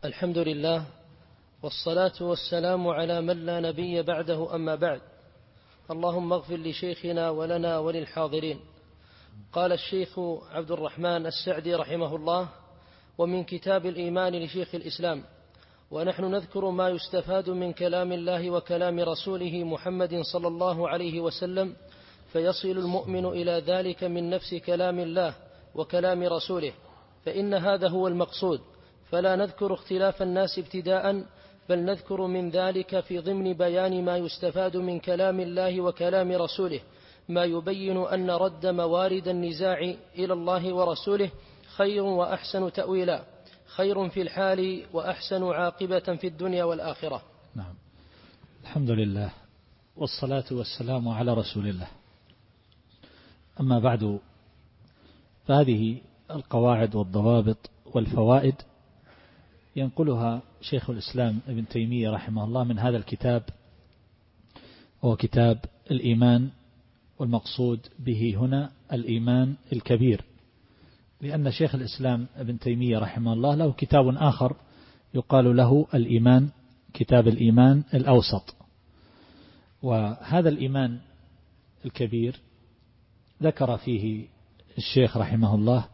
الحمد لله، والصلاة والسلام على من لا نبي بعده، أما بعد. اللهم اغفر لشيخنا ولنا وللحاضرين. قال الشيخ عبد الرحمن السعدي رحمه الله: ومن كتاب الإيمان لشيخ الإسلام. ونحن نذكر ما يستفاد من كلام الله وكلام رسوله محمد صلى الله عليه وسلم، فيصل المؤمن إلى ذلك من نفس كلام الله وكلام رسوله، فإن هذا هو المقصود. فلا نذكر اختلاف الناس ابتداء، بل نذكر من ذلك في ضمن بيان ما يستفاد من كلام الله وكلام رسوله ما يبين أن رد موارد النزاع إلى الله ورسوله خير وأحسن تأويلا، خير في الحال وأحسن عاقبة في الدنيا والآخرة. نعم، الحمد لله، والصلاة والسلام على رسول الله. أما بعد، فهذه القواعد والضوابط والفوائد ينقلها شيخ الإسلام ابن تيمية رحمه الله من هذا الكتاب، وهو كتاب الإيمان، والمقصود به هنا الإيمان الكبير، لأن شيخ الإسلام ابن تيمية رحمه الله له كتاب آخر يقال له الإيمان، كتاب الإيمان الأوسط. وهذا الإيمان الكبير ذكر فيه الشيخ رحمه الله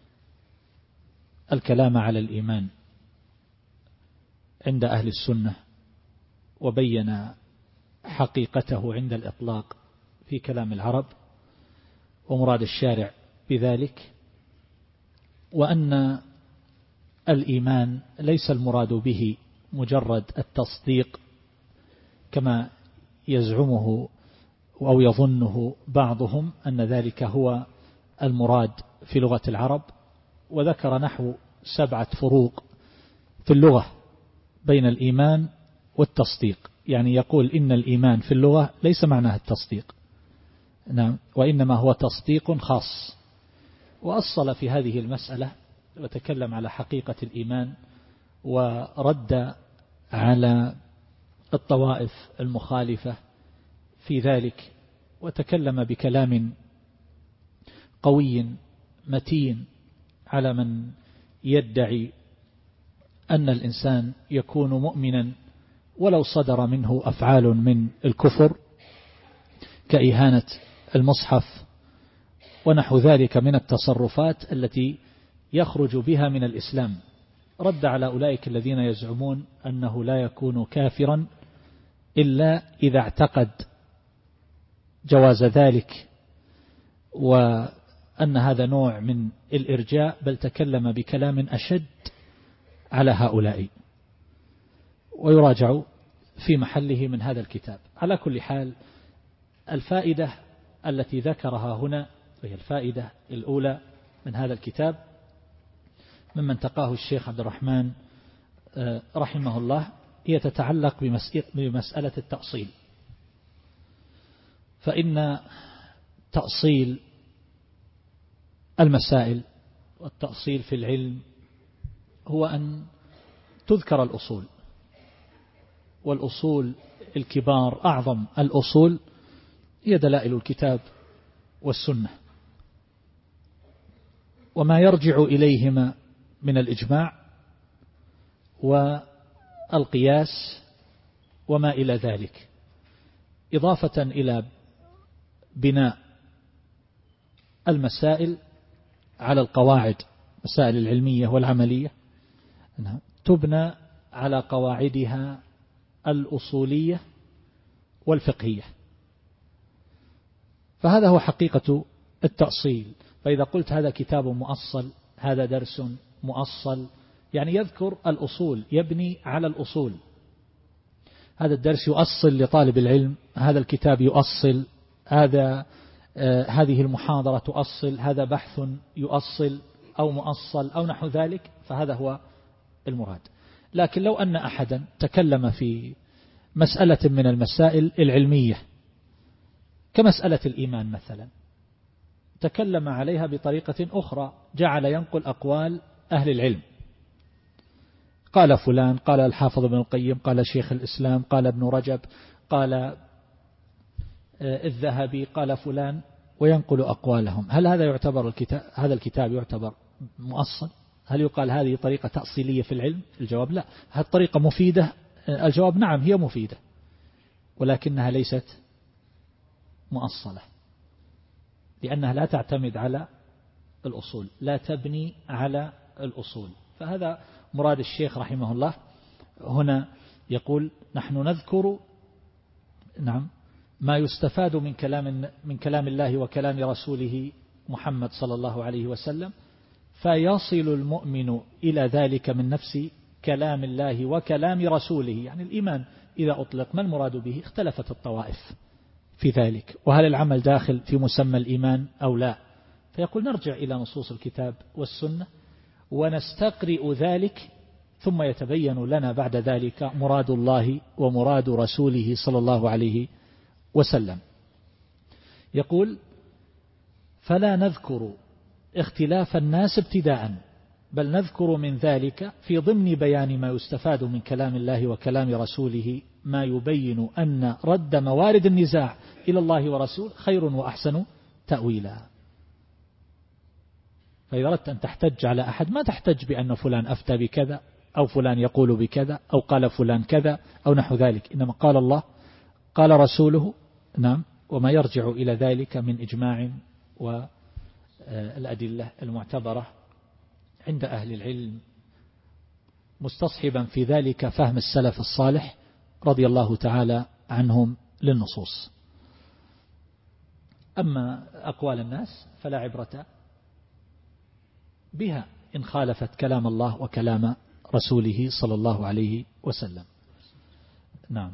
الكلام على الإيمان عند أهل السنة، وبين حقيقته عند الإطلاق في كلام العرب ومراد الشارع بذلك، وأن الإيمان ليس المراد به مجرد التصديق كما يزعمه أو يظنه بعضهم أن ذلك هو المراد في لغة العرب. وذكر نحو 7 فروق في اللغة بين الإيمان والتصديق، يعني يقول إن الإيمان في اللغة ليس معناه التصديق، نعم، وإنما هو تصديق خاص. وأصل في هذه المسألة وتكلم على حقيقة الإيمان، ورد على الطوائف المخالفة في ذلك، وتكلم بكلام قوي متين على من يدعي أن الإنسان يكون مؤمنا ولو صدر منه أفعال من الكفر كإهانة المصحف ونحو ذلك من التصرفات التي يخرج بها من الإسلام. رد على أولئك الذين يزعمون أنه لا يكون كافرا إلا إذا اعتقد جواز ذلك، وأن هذا نوع من الإرجاء، بل تكلم بكلام أشد على هؤلاء، ويراجع في محله من هذا الكتاب. على كل حال، الفائدة التي ذكرها هنا وهي الفائدة الأولى من هذا الكتاب ممن تقاه الشيخ عبد الرحمن رحمه الله، هي تتعلق بمسألة التأصيل. فإن تأصيل المسائل والتأصيل في العلم هو أن تذكر الأصول، والأصول الكبار أعظم الأصول هي دلائل الكتاب والسنة، وما يرجع إليهما من الإجماع والقياس وما إلى ذلك، إضافة إلى بناء المسائل على القواعد، مسائل العلمية والعملية تبنى على قواعدها الأصولية والفقهية. فهذا هو حقيقة التأصيل. فإذا قلت هذا كتاب مؤصل، هذا درس مؤصل، يعني يذكر الأصول، يبني على الأصول. هذا الدرس يؤصل لطالب العلم، هذا الكتاب يؤصل، هذه المحاضرة تؤصل، هذا بحث يؤصل أو مؤصل أو نحو ذلك، فهذا هو المراد. لكن لو أن أحدا تكلم في مسألة من المسائل العلمية كمسألة الإيمان مثلا، تكلم عليها بطريقة أخرى، جعل ينقل أقوال أهل العلم، قال فلان، قال الحافظ ابن القيم، قال شيخ الإسلام، قال ابن رجب، قال الذهبي، قال فلان، وينقل أقوالهم. هل هذا يعتبر هذا الكتاب يعتبر مؤصل؟ هل يقال هذه طريقة تأصيلية في العلم؟ الجواب لا. هل طريقة مفيدة؟ الجواب نعم هي مفيدة، ولكنها ليست مؤصلة، لأنها لا تعتمد على الأصول، لا تبني على الأصول. فهذا مراد الشيخ رحمه الله هنا، يقول نحن نذكر ما يستفاد من كلام الله وكلام رسوله محمد صلى الله عليه وسلم، فيصل المؤمن إلى ذلك من نفس كلام الله وكلام رسوله. يعني الإيمان إذا أطلق ما المراد به؟ اختلفت الطوائف في ذلك، وهل العمل داخل في مسمى الإيمان أو لا؟ فيقول نرجع إلى نصوص الكتاب والسنة ونستقرئ ذلك، ثم يتبين لنا بعد ذلك مراد الله ومراد رسوله صلى الله عليه وسلم. يقول فلا نذكر اختلاف الناس ابتداء، بل نذكر من ذلك في ضمن بيان ما يستفاد من كلام الله وكلام رسوله ما يبين أن رد موارد النزاع إلى الله ورسوله خير وأحسن تأويلا. فإذا أردت أن تحتج على أحد ما تحتج بأن فلان أفتى بكذا أو فلان يقول بكذا أو قال فلان كذا أو نحو ذلك، إنما قال الله قال رسوله، وما يرجع إلى ذلك من إجماع والأدلة المعتبرة عند أهل العلم، مستصحبا في ذلك فهم السلف الصالح رضي الله تعالى عنهم للنصوص. أما أقوال الناس فلا عبرة بها إن خالفت كلام الله وكلام رسوله صلى الله عليه وسلم. نعم.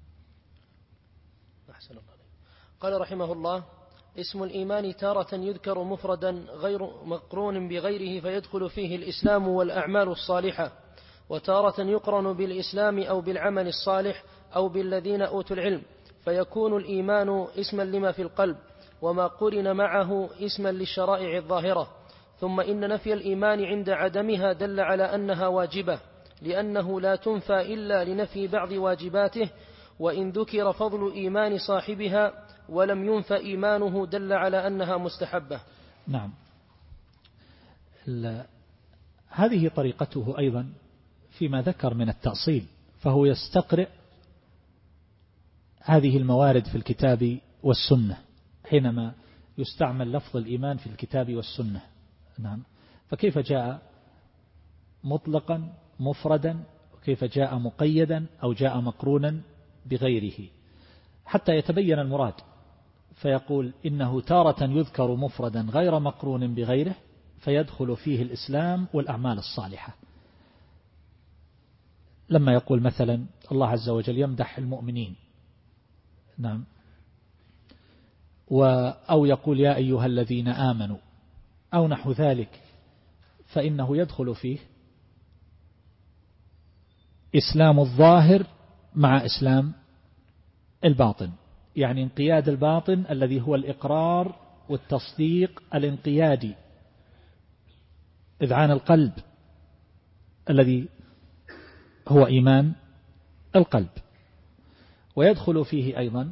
أحسن الله. قال رحمه الله: اسم الإيمان تارة يذكر مفردا غير مقرون بغيره فيدخل فيه الإسلام والأعمال الصالحة، وتارة يقرن بالإسلام أو بالعمل الصالح أو بالذين أوتوا العلم، فيكون الإيمان اسما لما في القلب، وما قرن معه اسما للشرائع الظاهرة. ثم إن نفي الإيمان عند عدمها دل على أنها واجبة، لأنه لا تنفى إلا لنفي بعض واجباته، وإن ذكر فضل إيمان صاحبها ولم ينف إيمانه دل على أنها مستحبة. نعم. هذه طريقته أيضا فيما ذكر من التأصيل، فهو يستقرئ هذه الموارد في الكتاب والسنة حينما يستعمل لفظ الإيمان في الكتاب والسنة. نعم. فكيف جاء مطلقا مفردا، وكيف جاء مقيدا أو جاء مقرونا بغيره، حتى يتبين المراد. فيقول إنه تارة يذكر مفردا غير مقرون بغيره فيدخل فيه الإسلام والأعمال الصالحة. لما يقول مثلا الله عز وجل يمدح المؤمنين، نعم، أو يقول يا أيها الذين آمنوا أو نحو ذلك، فإنه يدخل فيه إسلام الظاهر مع إسلام الباطن، يعني انقياد الباطن الذي هو الإقرار والتصديق الانقيادي، إذعان القلب الذي هو إيمان القلب. ويدخل فيه أيضا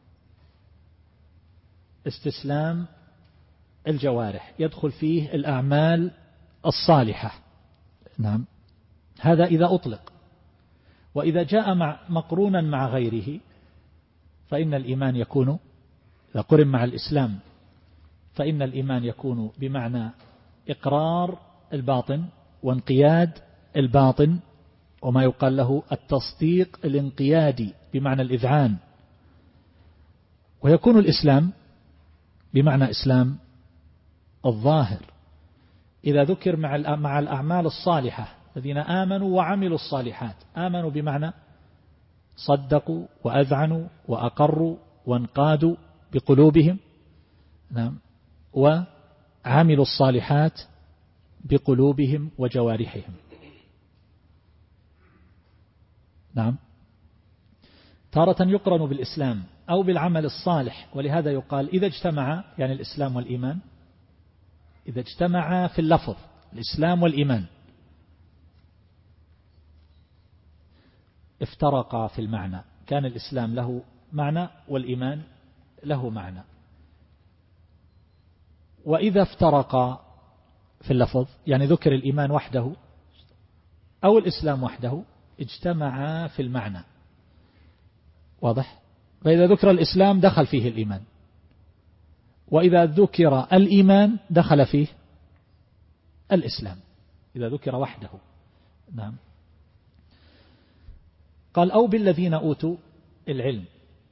استسلام الجوارح، يدخل فيه الأعمال الصالحة. نعم. هذا إذا أطلق. وإذا جاء مقرونا مع غيره فإن الإيمان يكون، إذا قرن مع الإسلام فإن الإيمان يكون بمعنى إقرار الباطن وانقياد الباطن، وما يقال له التصديق الانقيادي بمعنى الإذعان. ويكون الإسلام بمعنى إسلام الظاهر إذا ذكر مع الأعمال الصالحة، الذين آمنوا وعملوا الصالحات. آمنوا بمعنى صدقوا وأذعنوا وأقروا وانقادوا بقلوبهم، نعم، وعملوا الصالحات بقلوبهم وجوارحهم. نعم. تارة يقرن بالإسلام أو بالعمل الصالح، ولهذا يقال إذا اجتمع، يعني الإسلام والإيمان إذا اجتمعا في اللفظ، الإسلام والإيمان، افترقا في المعنى، كان الإسلام له معنى والإيمان له معنى. وإذا افترقا في اللفظ، يعني ذكر الإيمان وحده أو الإسلام وحده اجتمعا في المعنى. واضح؟ فإذا ذكر الإسلام دخل فيه الإيمان، وإذا ذكر الإيمان دخل فيه الإسلام إذا ذكر وحده. نعم. قال أو بالذين أوتوا العلم،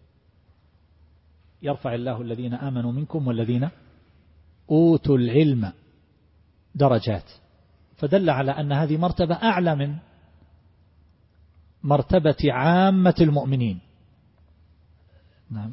يرفع الله الذين آمنوا منكم والذين أوتوا العلم درجات، فدل على أن هذه مرتبة أعلى من مرتبة عامة المؤمنين. نعم.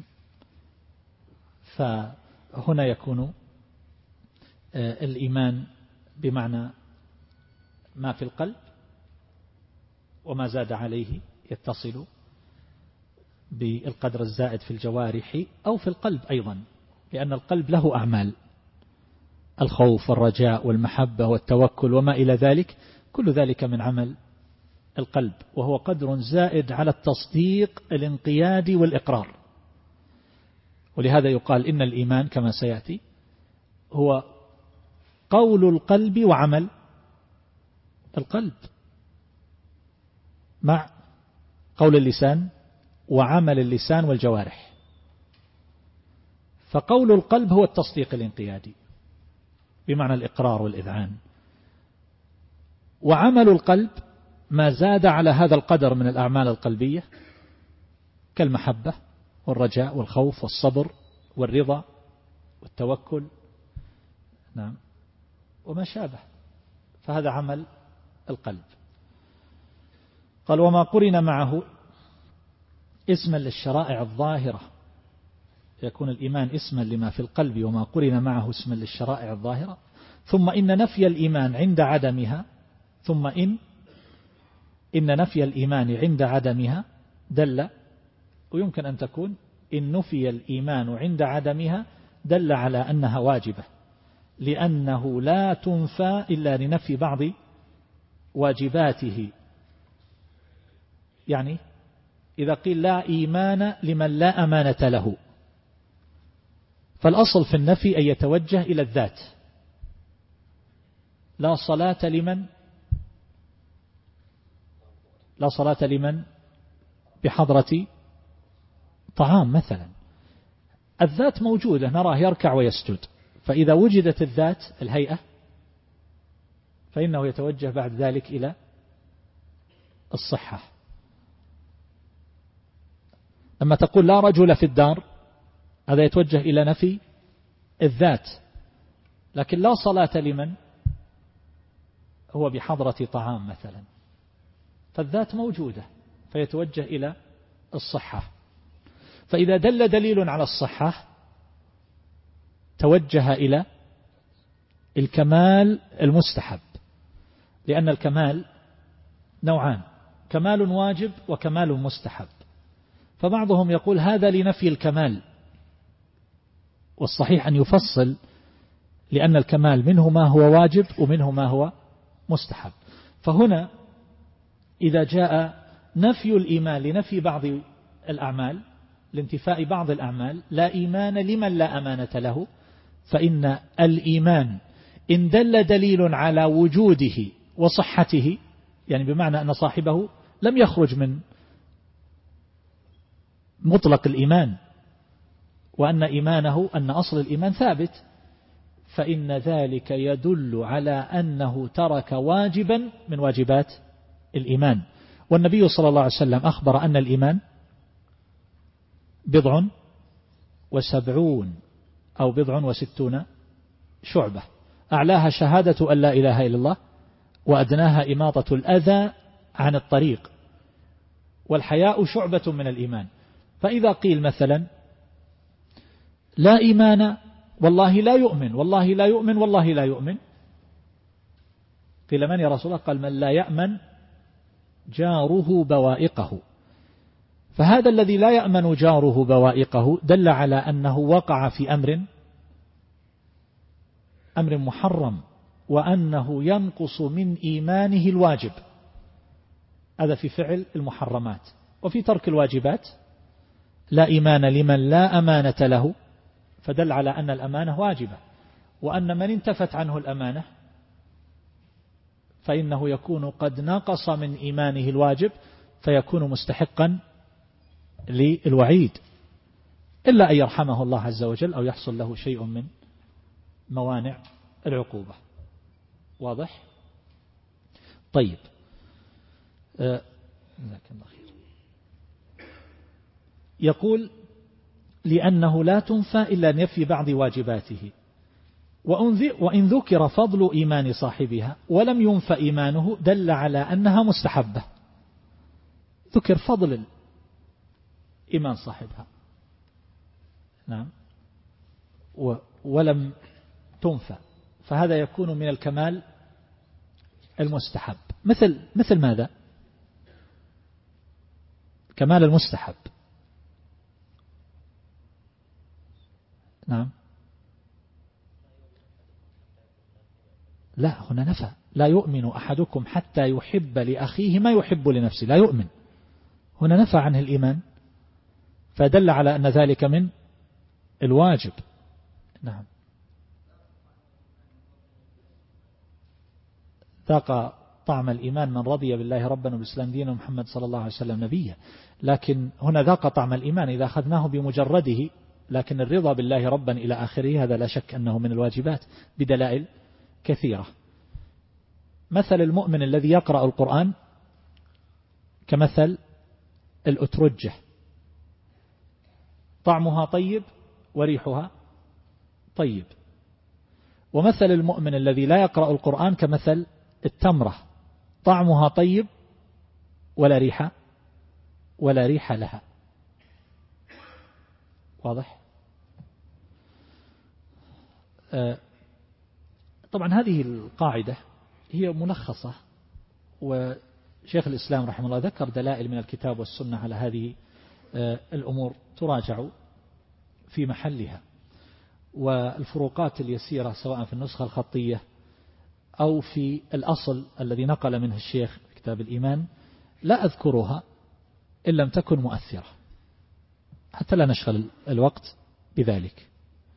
فهنا يكون الإيمان بمعنى ما في القلب، وما زاد عليه يتصل بالقدر الزائد في الجوارح أو في القلب أيضا، لأن القلب له أعمال، الخوف والرجاء والمحبة والتوكل وما إلى ذلك، كل ذلك من عمل القلب، وهو قدر زائد على التصديق الانقيادي والإقرار. ولهذا يقال إن الإيمان كما سيأتي هو قول القلب وعمل القلب مع قول اللسان وعمل اللسان والجوارح. فقول القلب هو التصديق الانقيادي بمعنى الإقرار والإذعان، وعمل القلب ما زاد على هذا القدر من الأعمال القلبية كالمحبة والرجاء والخوف والصبر والرضا والتوكل. نعم. وما شابه، فهذا عمل القلب. قال وما قرن معه اسما للشرائع الظاهرة، يكون الإيمان اسما لما في القلب وما قرن معه اسما للشرائع الظاهرة. ثم إن نفي الإيمان عند عدمها، ثم إن نفي الإيمان عند عدمها دل، ويمكن أن تكون إن نفي الإيمان عند عدمها دل على أنها واجبة، لأنه لا تنفى إلا لنفي بعض واجباته. يعني إذا قيل لا إيمان لمن لا أمانة له، فالأصل في النفي أن يتوجه إلى الذات. لا صلاة لمن بحضرة طعام مثلا، الذات موجودة نراه يركع ويسجد، فإذا وجدت الذات الهيئة فإنه يتوجه بعد ذلك إلى الصحة. لما تقول لا رجل في الدار، هذا يتوجه إلى نفي الذات، لكن لا صلاة لمن هو بحضرة طعام مثلا، فالذات موجودة فيتوجه إلى الصحة. فإذا دل دليل على الصحة توجه إلى الكمال المستحب، لأن الكمال نوعان، كمال واجب وكمال مستحب. فبعضهم يقول هذا لنفي الكمال، والصحيح أن يفصل، لأن الكمال منه ما هو واجب ومنه ما هو مستحب. فهنا إذا جاء نفي الإيمان لنفي بعض الأعمال، لانتفاء بعض الأعمال، لا إيمان لمن لا أمانة له، فإن الإيمان إن دل دليل على وجوده وصحته، يعني بمعنى أن صاحبه لم يخرج من مطلق الإيمان، وأن إيمانه أن أصل الإيمان ثابت، فإن ذلك يدل على أنه ترك واجبا من واجبات الإيمان. والنبي صلى الله عليه وسلم أخبر أن الإيمان 70 أو 60 شعبة، أعلاها شهادة أن لا إله إلا الله، وأدناها إماطة الأذى عن الطريق، والحياء شعبة من الإيمان. فإذا قيل مثلا لا إيمان والله لا يؤمن، والله لا يؤمن، والله لا يؤمن، قيل من يا رسول الله؟ قال من لا يأمن جاره بوائقه. فهذا الذي لا يأمن جاره بوائقه دل على أنه وقع في أمر محرم، وأنه ينقص من إيمانه الواجب، هذا في فعل المحرمات. وفي ترك الواجبات لا إيمان لمن لا أمانة له، فدل على أن الأمانة واجبة، وأن من انتفت عنه الأمانة فإنه يكون قد نقص من إيمانه الواجب فيكون مستحقا للوعيد، إلا أن يرحمه الله عز وجل أو يحصل له شيء من موانع العقوبة. واضح؟ طيب، يقول لأنه لا تنفى إلا نفي بعض واجباته، وإن ذكر فضل إيمان صاحبها ولم ينفى إيمانه دل على أنها مستحبة. ذكر فضل إيمان صاحبها، نعم، ولم تنفى، فهذا يكون من الكمال المستحب. مثل ماذا؟ كمال المستحب، نعم. لا، هنا نفى. لا يؤمن أحدكم حتى يحب لأخيه ما يحب لنفسه. لا يؤمن، هنا نفى عنه الإيمان، فدل على أن ذلك من الواجب. نعم. ذاق طعم الإيمان من رضي بالله ربا وبالإسلام دينا ومحمد صلى الله عليه وسلم نبيا. لكن هنا ذاق طعم الإيمان إذا أخذناه بمجرده، لكن الرضا بالله ربا إلى آخره هذا لا شك أنه من الواجبات بدلائل كثيرة. مثل المؤمن الذي يقرأ القرآن كمثل الأترجة، طعمها طيب وريحها طيب. ومثل المؤمن الذي لا يقرأ القرآن كمثل التمرة، طعمها طيب ولا ريح لها. واضح؟ طبعا هذه القاعدة هي ملخصة، وشيخ الإسلام رحمه الله ذكر دلائل من الكتاب والسنة على هذه الأمور تراجع في محلها. والفروقات اليسيرة سواء في النسخة الخطية أو في الأصل الذي نقل منه الشيخ في كتاب الإيمان لا أذكرها إن لم تكن مؤثرة، حتى لا نشغل الوقت بذلك.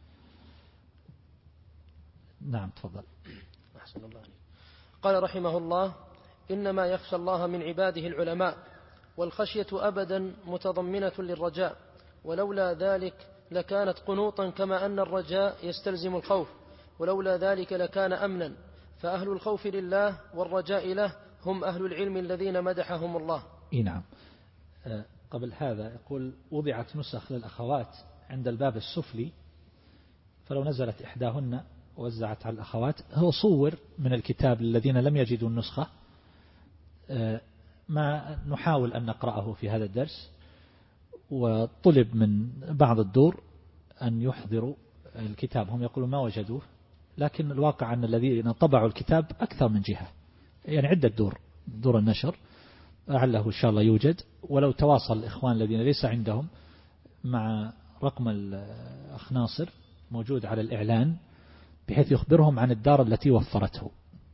نعم، تفضل. أحسن الله عليك. قال رحمه الله: إنما يخشى الله من عباده العلماء، والخشية أبدا متضمنة للرجاء، ولولا ذلك لكانت قنوطا، كما أن الرجاء يستلزم الخوف، ولولا ذلك لكان أمنا. فأهل الخوف لله والرجاء له هم أهل العلم الذين مدحهم الله. نعم. قبل هذا يقول: وضعت نسخ للأخوات عند الباب السفلي، فلو نزلت إحداهن ووزعت على الأخوات. هو صور من الكتاب الذين لم يجدوا النسخة، ما نحاول أن نقرأه في هذا الدرس، وطلب من بعض الدور أن يحضروا الكتاب. هم يقولون ما وجدوه، لكن الواقع أن الذين طبعوا الكتاب أكثر من جهة، يعني عدة دور النشر، لعله إن شاء الله يوجد. ولو تواصل الإخوان الذين ليس عندهم مع رقم الأخ ناصر موجود على الإعلان، بحيث يخبرهم عن الدار التي وفرته.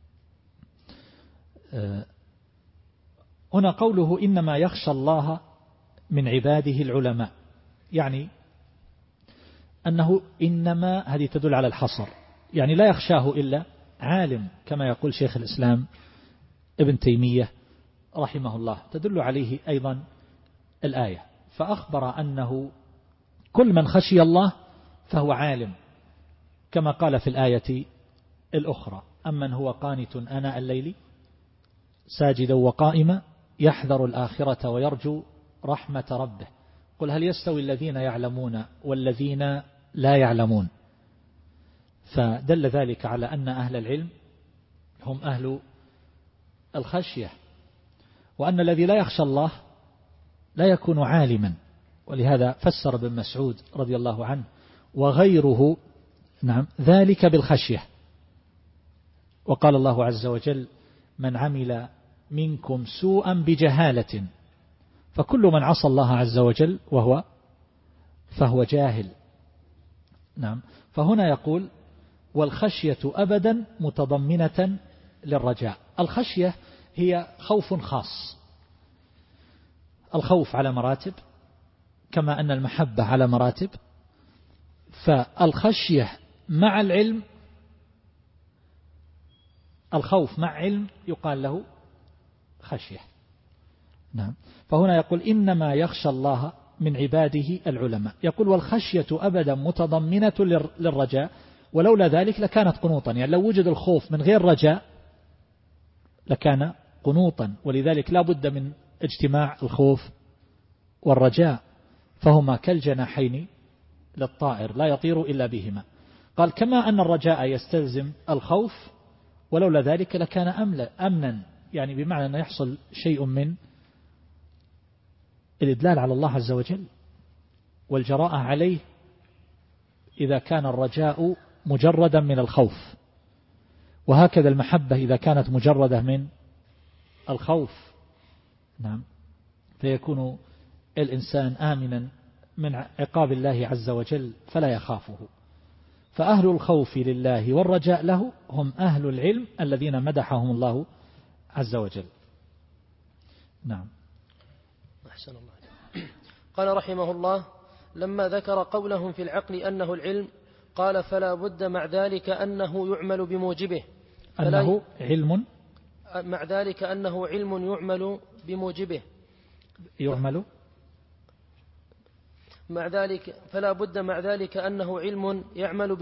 هنا قوله إنما يخشى الله من عباده العلماء، يعني أنه إنما هذه تدل على الحصر، يعني لا يخشاه إلا عالم، كما يقول شيخ الإسلام ابن تيمية رحمه الله. تدل عليه أيضا الآية، فأخبر أنه كل من خشي الله فهو عالم، كما قال في الآية الأخرى: أمن هو قانت آناء الليل ساجدا وقائما يحذر الآخرة ويرجو رحمة ربه قل هل يستوي الذين يعلمون والذين لا يعلمون. فدل ذلك على أن أهل العلم هم أهل الخشية، وأن الذي لا يخشى الله لا يكون عالما. ولهذا فسر ابن مسعود رضي الله عنه وغيره نعم ذلك بالخشية، وقال الله عز وجل: من عمل منكم سوءا بجهالة، فكل من عصى الله عز وجل فهو جاهل. نعم. فهنا يقول: والخشية أبدا متضمنة للرجاء. الخشية هي خوف خاص. الخوف على مراتب، كما أن المحبة على مراتب. فالخشية مع العلم الخوف مع علم يقال له خشية. نعم. فهنا يقول إنما يخشى الله من عباده العلماء. يقول والخشية أبدا متضمنة للرجاء، ولولا ذلك لكانت قنوطا، يعني لو وجد الخوف من غير رجاء لكان قنوطا، ولذلك لا بد من اجتماع الخوف والرجاء، فهما كالجناحين للطائر لا يطير إلا بهما. قال كما أن الرجاء يستلزم الخوف، ولولا ذلك لكان أمنا، يعني بمعنى أن يحصل شيء من الإدلال على الله عز وجل والجراءة عليه إذا كان الرجاء مجردا من الخوف، وهكذا المحبة إذا كانت مجردة من الخوف. نعم. فيكون الإنسان آمنا من عقاب الله عز وجل فلا يخافه. فأهل الخوف لله والرجاء له هم أهل العلم الذين مدحهم الله عز وجل. نعم. أحسن الله. قال رحمه الله لما ذكر قولهم في العقل أنه العلم قال فلا بد مع ذلك أنه يعمل بموجبه، أنه علم مع ذلك أنه علم يعمل بموجبه، يعمل مع ذلك فلا بد مع ذلك أنه علم يعمل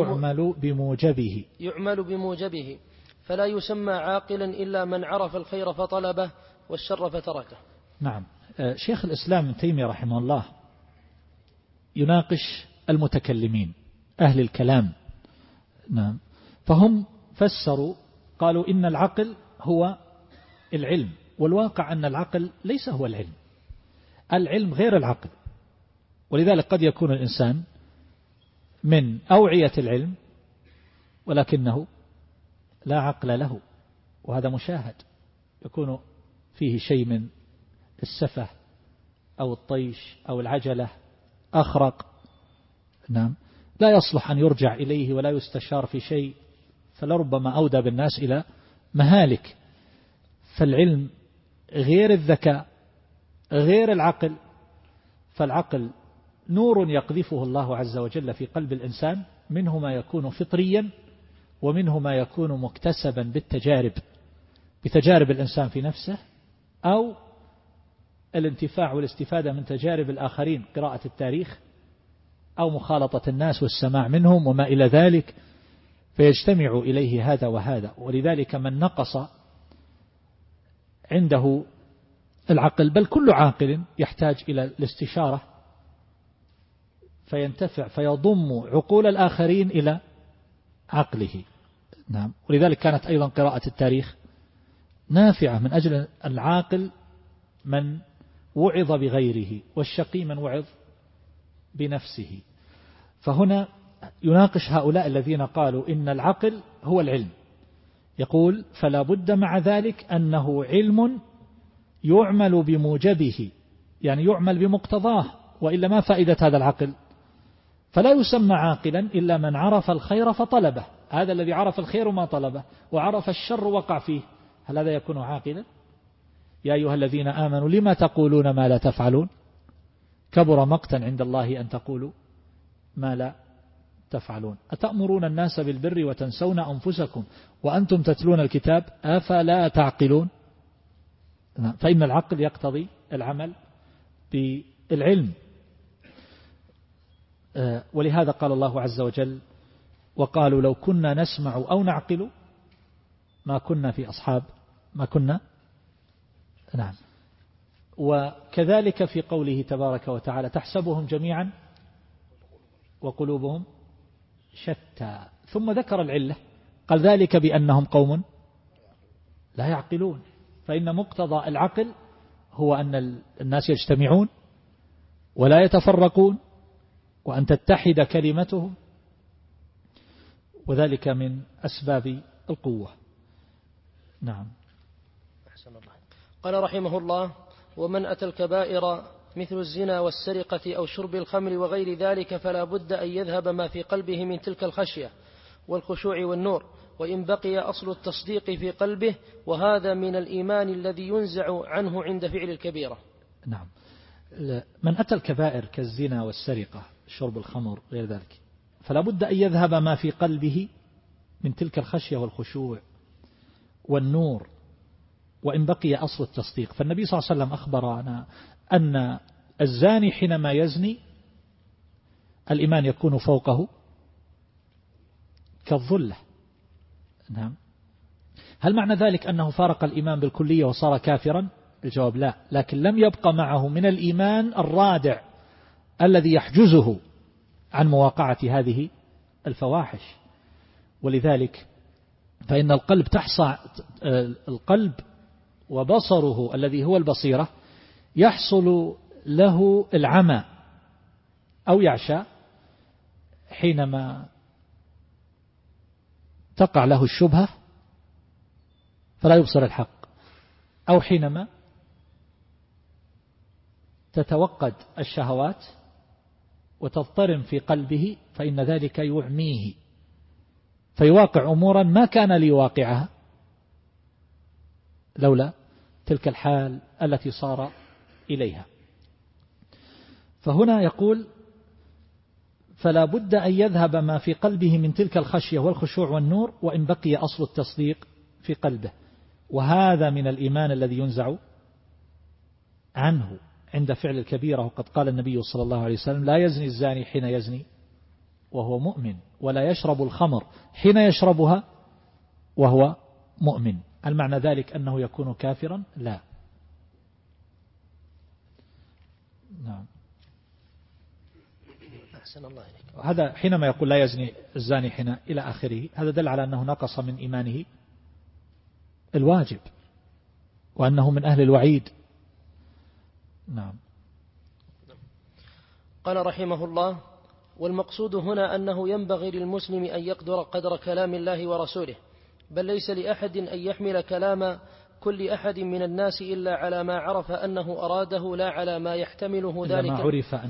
بموجبه فلا يسمى عاقلا إلا من عرف الخير فطلبه والشر فتركه. نعم. شيخ الإسلام ابن تيمية رحمه الله يناقش المتكلمين أهل الكلام. نعم. فهم فسروا قالوا إن العقل هو العلم، والواقع أن العقل ليس هو العلم، العلم غير العقل. ولذلك قد يكون الإنسان من أوعية العلم ولكنه لا عقل له، وهذا مشاهد، يكون فيه شيء من السفه أو الطيش أو العجلة أخرق. نعم. لا يصلح أن يرجع إليه ولا يستشار في شيء، فلربما أودى بالناس إلى مهالك. فالعلم غير الذكاء غير العقل، فالعقل نور يقذفه الله عز وجل في قلب الإنسان، منه ما يكون فطريا ومنه ما يكون مكتسبا بالتجارب، بتجارب الإنسان في نفسه أو الانتفاع والاستفادة من تجارب الآخرين، قراءة التاريخ أو مخالطة الناس والسماع منهم وما إلى ذلك، فيجتمع إليه هذا وهذا. ولذلك من نقص عنده العقل، بل كل عاقل يحتاج إلى الاستشارة فينتفع فيضم عقول الآخرين إلى عقله. نعم. ولذلك كانت أيضا قراءة التاريخ نافعة من أجل العاقل من وعظ بغيره، والشقي من وعظ بنفسه. فهنا يناقش هؤلاء الذين قالوا إن العقل هو العلم، يقول فلا بد مع ذلك أنه علم يعمل بموجبه، يعني يعمل بمقتضاه، وإلا ما فائدة هذا العقل؟ فلا يسمى عاقلا إلا من عرف الخير فطلبه. هذا الذي عرف الخير ما طلبه وعرف الشر وقع فيه، هل هذا يكون عاقلا؟ يا أيها الذين آمنوا لما تقولون ما لا تفعلون كبر مقتا عند الله أن تقولوا ما لا تفعلون أتأمرون الناس بالبر وتنسون أنفسكم وأنتم تتلون الكتاب أفلا تعقلون. فإن العقل يقتضي العمل بالعلم. ولهذا قال الله عز وجل وقالوا لو كنا نسمع أو نعقل ما كنا في أصحاب ما كنا. نعم. وكذلك في قوله تبارك وتعالى تحسبهم جميعا وقلوبهم شتى، ثم ذكر العلة قال ذلك بأنهم قوم لا يعقلون. فإن مقتضى العقل هو أن الناس يجتمعون ولا يتفرقون وأن تتحد كلمتهم، وذلك من أسباب القوة. نعم. قال رحمه الله ومن أتى الكبائر مثل الزنا والسرقة أو شرب الخمر وغير ذلك فلا بد أن يذهب ما في قلبه من تلك الخشية والخشوع والنور، وإن بقي أصل التصديق في قلبه، وهذا من الإيمان الذي ينزع عنه عند فعل الكبيرة. نعم. من أتى الكبائر كالزنا والسرقة شرب الخمر غير ذلك فلا بد أن يذهب ما في قلبه من تلك الخشية والخشوع والنور وإن بقي أصل التصديق. فالنبي صلى الله عليه وسلم أخبرنا أن الزاني حينما يزني الإيمان يكون فوقه كالظلة. نعم. هل معنى ذلك أنه فارق الإيمان بالكلية وصار كافرا؟ الجواب لا، لكن لم يبقى معه من الإيمان الرادع الذي يحجزه عن مواقعة هذه الفواحش. ولذلك فإن القلب القلب وبصره الذي هو البصيرة يحصل له العمى أو يعشى حينما تقع له الشبهة فلا يبصر الحق، أو حينما تتوقد الشهوات وتضطرم في قلبه فإن ذلك يعميه فيواقع أمورا ما كان ليواقعها لولا تلك الحال التي صار إليها. فهنا يقول فلا بد أن يذهب ما في قلبه من تلك الخشية والخشوع والنور وإن بقي أصل التصديق في قلبه، وهذا من الإيمان الذي ينزع عنه عند فعل الكبيرة. وقد قال النبي صلى الله عليه وسلم لا يزني الزاني حين يزني وهو مؤمن، ولا يشرب الخمر حين يشربها وهو مؤمن. المعنى ذلك أنه يكون كافرا؟ لا. نعم. أحسن الله إليك. هذا حينما يقول لا يزني الزاني حين إلى آخره، هذا دل على أنه نقص من إيمانه الواجب وأنه من أهل الوعيد. نعم. قال رحمه الله: والمقصود هنا أنه ينبغي للمسلم أن يقدر قدر كلام الله ورسوله، بل ليس لأحد أن يحمل كلام كل أحد من الناس إلا على ما عرف أنه أراده لا على ما يحتمله ذلك، لا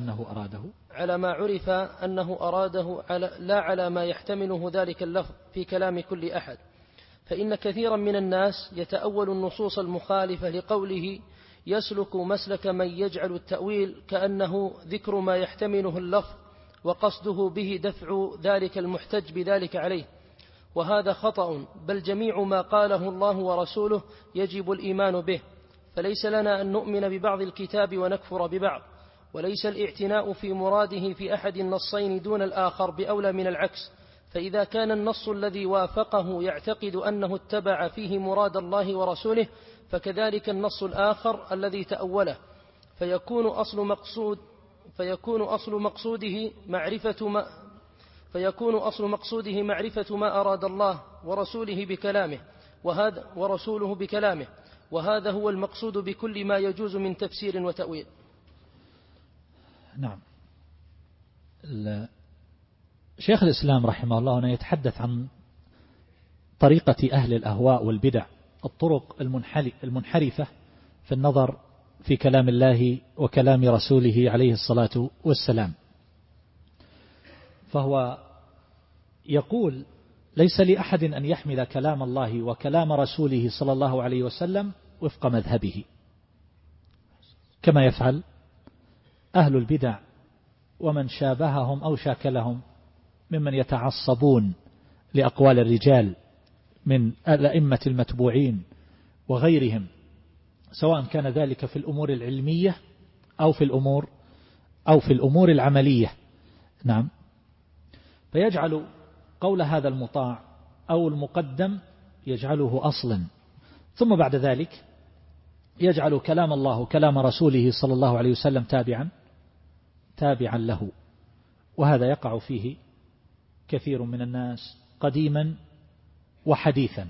على ما يحتمله ذلك اللفظ في كلام كل أحد. فإن كثيرا من الناس يتأول النصوص المخالفة لقوله يسلك مسلك من يجعل التأويل كأنه ذكر ما يحتمله اللفظ وقصده به دفع ذلك المحتج بذلك عليه، وهذا خطأ، بل جميع ما قاله الله ورسوله يجب الإيمان به، فليس لنا أن نؤمن ببعض الكتاب ونكفر ببعض، وليس الاعتناء في مراده في أحد النصين دون الآخر بأولى من العكس. فإذا كان النص الذي وافقه يعتقد أنه اتبع فيه مراد الله ورسوله، فكذلك النص الآخر الذي تأوله، فيكون أصل مقصوده معرفة ما أراد الله ورسوله بكلامه، وهذا هو المقصود بكل ما يجوز من تفسير وتأويل. نعم. شيخ الإسلام رحمه الله هنا يتحدث عن طريقة أهل الأهواء والبدع، الطرق المنحرفة في النظر في كلام الله وكلام رسوله عليه الصلاة والسلام. فهو يقول ليس لأحد أن يحمل كلام الله وكلام رسوله صلى الله عليه وسلم وفق مذهبه، كما يفعل أهل البدع ومن شابههم أو شاكلهم ممن يتعصبون لأقوال الرجال من الأئمة المتبوعين وغيرهم، سواء كان ذلك في الأمور العلمية أو في الأمور العملية. نعم. فيجعل قول هذا المطاع أو المقدم يجعله أصلا، ثم بعد ذلك يجعل كلام الله وكلام رسوله صلى الله عليه وسلم تابعا له، وهذا يقع فيه كثير من الناس قديما وحديثا.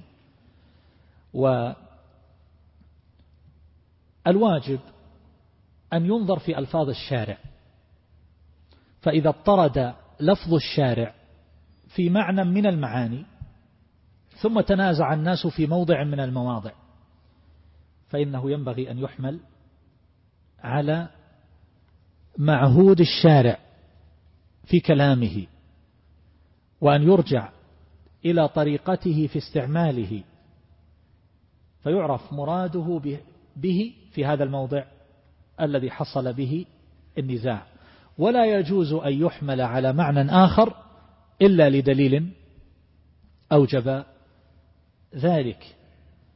والواجب أن ينظر في ألفاظ الشارع، فإذا اضطرد لفظ الشارع في معنى من المعاني ثم تنازع الناس في موضع من المواضع، فإنه ينبغي أن يحمل على معهود الشارع في كلامه، وأن يرجع إلى طريقته في استعماله، فيعرف مراده به في هذا الموضع الذي حصل به النزاع. ولا يجوز أن يحمل على معنى آخر إلا لدليل أوجب ذلك.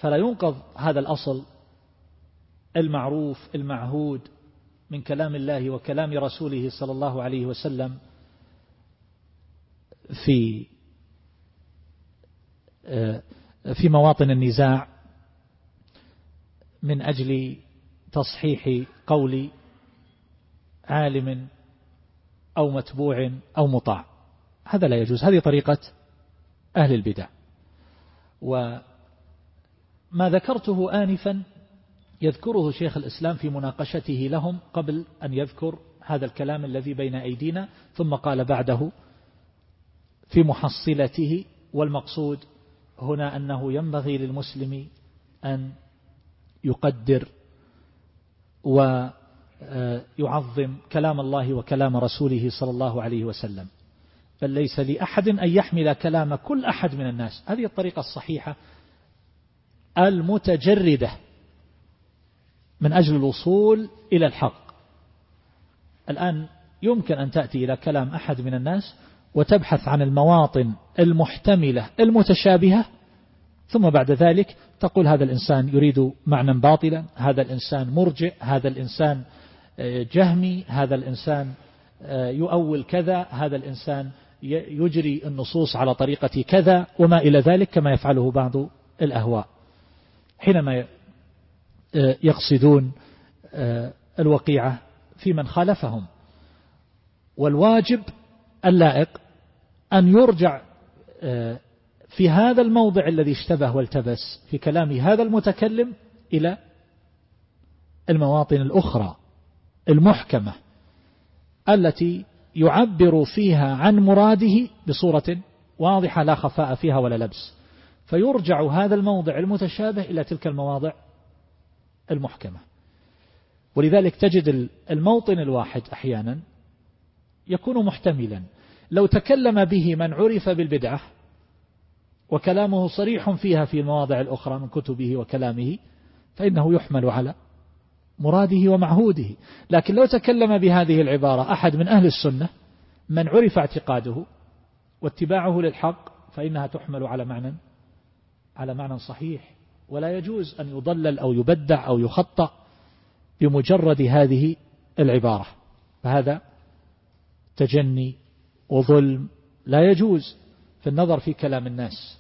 فلا ينقض هذا الأصل المعروف المعهود من كلام الله وكلام رسوله صلى الله عليه وسلم في مواطن النزاع من أجل تصحيح قول عالم أو متبوع أو مطاع. هذا لا يجوز. هذه طريقة أهل البدع. وما ذكرته آنفا يذكره شيخ الإسلام في مناقشته لهم قبل أن يذكر هذا الكلام الذي بين أيدينا، ثم قال بعده في محصلته: والمقصود هنا أنه ينبغي للمسلم أن يقدر ويعظم كلام الله وكلام رسوله صلى الله عليه وسلم، بل ليس لأحد أن يحمل كلام كل أحد من الناس. هذه الطريقة الصحيحة المتجردة من أجل الوصول إلى الحق. الآن يمكن أن تأتي إلى كلام أحد من الناس وتبحث عن المواطن المحتملة المتشابهة، ثم بعد ذلك تقول هذا الإنسان يريد معنى باطلا، هذا الإنسان مرجئ، هذا الإنسان جهمي، هذا الإنسان يؤول كذا، هذا الإنسان يجري النصوص على طريقة كذا وما إلى ذلك، كما يفعله بعض الأهواء حينما يقصدون الوقيعة في من خالفهم. والواجب اللائق أن يرجع في هذا الموضع الذي اشتبه والتبس في كلام هذا المتكلم إلى المواطن الأخرى المحكمة التي يعبر فيها عن مراده بصورة واضحة لا خفاء فيها ولا لبس، فيرجع هذا الموضع المتشابه إلى تلك المواضع المحكمة. ولذلك تجد الموطن الواحد أحيانا يكون محتملا، لو تكلم به من عرف بالبدعة وكلامه صريح فيها في المواضع الأخرى من كتبه وكلامه، فإنه يحمل على مراده ومعهوده. لكن لو تكلم بهذه العبارة أحد من أهل السنة من عرف اعتقاده واتباعه للحق، فإنها تحمل على معنى صحيح، ولا يجوز أن يضلل أو يبدع أو يخطأ بمجرد هذه العبارة. فهذا تجني وظلم لا يجوز في النظر في كلام الناس.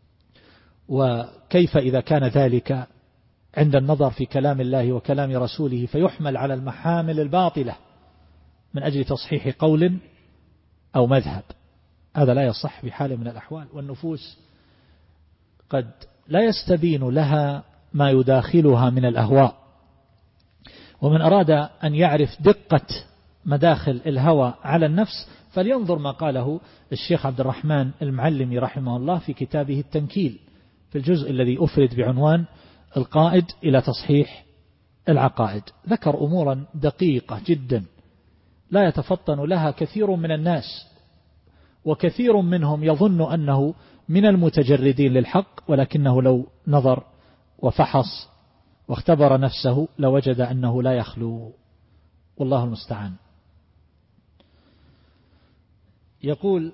وكيف إذا كان ذلك عند النظر في كلام الله وكلام رسوله فيحمل على المحامل الباطلة من أجل تصحيح قول أو مذهب؟ هذا لا يصح بحال من الأحوال. والنفوس قد لا يستبين لها ما يداخلها من الأهواء، ومن أراد أن يعرف دقة مداخل الهوى على النفس فلينظر ما قاله الشيخ عبد الرحمن المعلمي رحمه الله في كتابه التنكيل في الجزء الذي أفرد بعنوان القائد إلى تصحيح العقائد. ذكر أمورا دقيقة جدا لا يتفطن لها كثير من الناس، وكثير منهم يظن أنه من المتجردين للحق، ولكنه لو نظر وفحص واختبر نفسه لوجد أنه لا يخلو، والله المستعان. يقول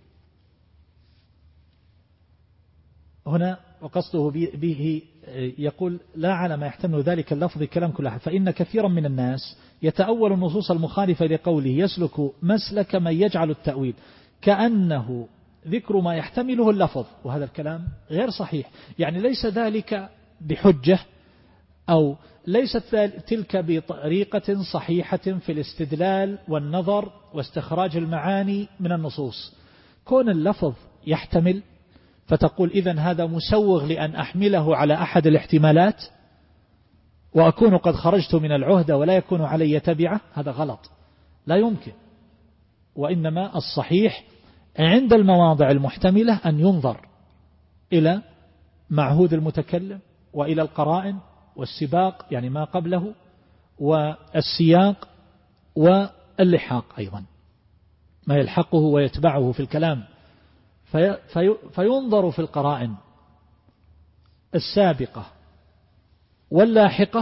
هنا وقصده به يقول: لا على ما يحتمل ذلك اللفظ كلام كل أحد، فإن كثيرا من الناس يتأول النصوص المخالفة لقوله، يسلك مسلك من يجعل التأويل كأنه ذكر ما يحتمله اللفظ، وهذا الكلام غير صحيح. يعني ليس ذلك بحجة أو ليست تلك بطريقة صحيحة في الاستدلال والنظر واستخراج المعاني من النصوص. كون اللفظ يحتمل فتقول إذن هذا مسوغ لأن أحمله على أحد الاحتمالات وأكون قد خرجت من العهدة ولا يكون علي تبعة، هذا غلط، لا يمكن. وإنما الصحيح عند المواضع المحتملة أن ينظر إلى معهود المتكلم وإلى القرائن والسباق، يعني ما قبله، والسياق واللحاق أيضا ما يلحقه ويتبعه في الكلام، فينظر في القرائن السابقة واللاحقة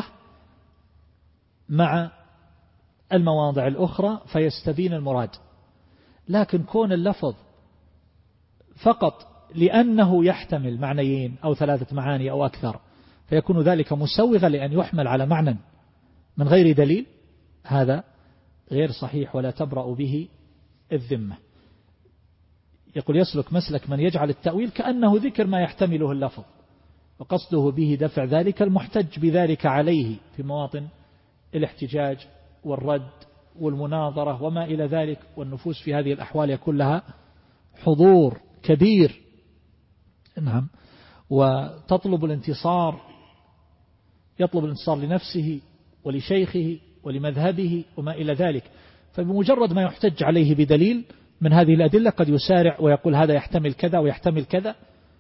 مع المواضع الأخرى فيستبين المراد. لكن كون اللفظ فقط لأنه يحتمل معنيين أو 3 معاني أو أكثر فيكون ذلك مسوغا لأن يحمل على معنى من غير دليل، هذا غير صحيح ولا تبرأ به الذمة. يقول يسلك مسلك من يجعل التأويل كأنه ذكر ما يحتمله اللفظ، وقصده به دفع ذلك المحتج بذلك عليه في مواطن الاحتجاج والرد والمناظرة وما إلى ذلك، والنفوس في هذه الأحوال يكون لها حضور كبير، نعم، وتطلب الانتصار، يطلب الانتصار لنفسه ولشيخه ولمذهبه وما إلى ذلك. فبمجرد ما يحتج عليه بدليل من هذه الأدلة قد يسارع ويقول هذا يحتمل كذا ويحتمل كذا،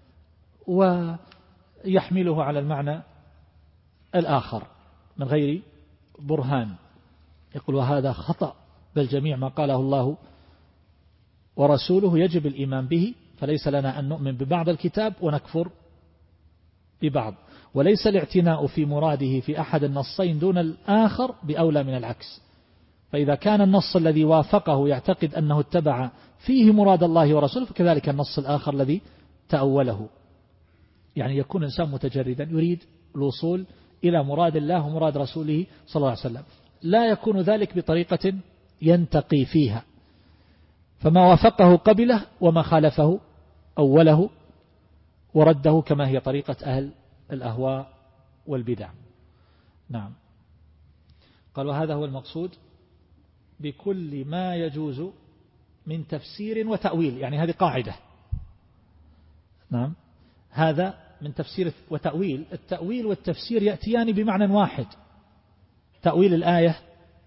ويحمله على المعنى الآخر من غير برهان. يقول وهذا خطأ، بل جميع ما قاله الله ورسوله يجب الإيمان به، فليس لنا أن نؤمن ببعض الكتاب ونكفر ببعض، وليس الاعتناء في مراده في أحد النصين دون الآخر بأولى من العكس. فإذا كان النص الذي وافقه يعتقد أنه اتبع فيه مراد الله ورسوله، فكذلك النص الآخر الذي تأوله. يعني يكون إنسان متجردا يريد الوصول إلى مراد الله ومراد رسوله صلى الله عليه وسلم، لا يكون ذلك بطريقة ينتقي فيها، فما وافقه قبله وما خالفه أوله ورده، كما هي طريقة أهل الأهواء والبدع. نعم. قال وهذا هو المقصود بكل ما يجوز من تفسير وتأويل، يعني هذه قاعدة. نعم، هذا من تفسير وتأويل. التأويل والتفسير يأتيان بمعنى واحد. تأويل الآية،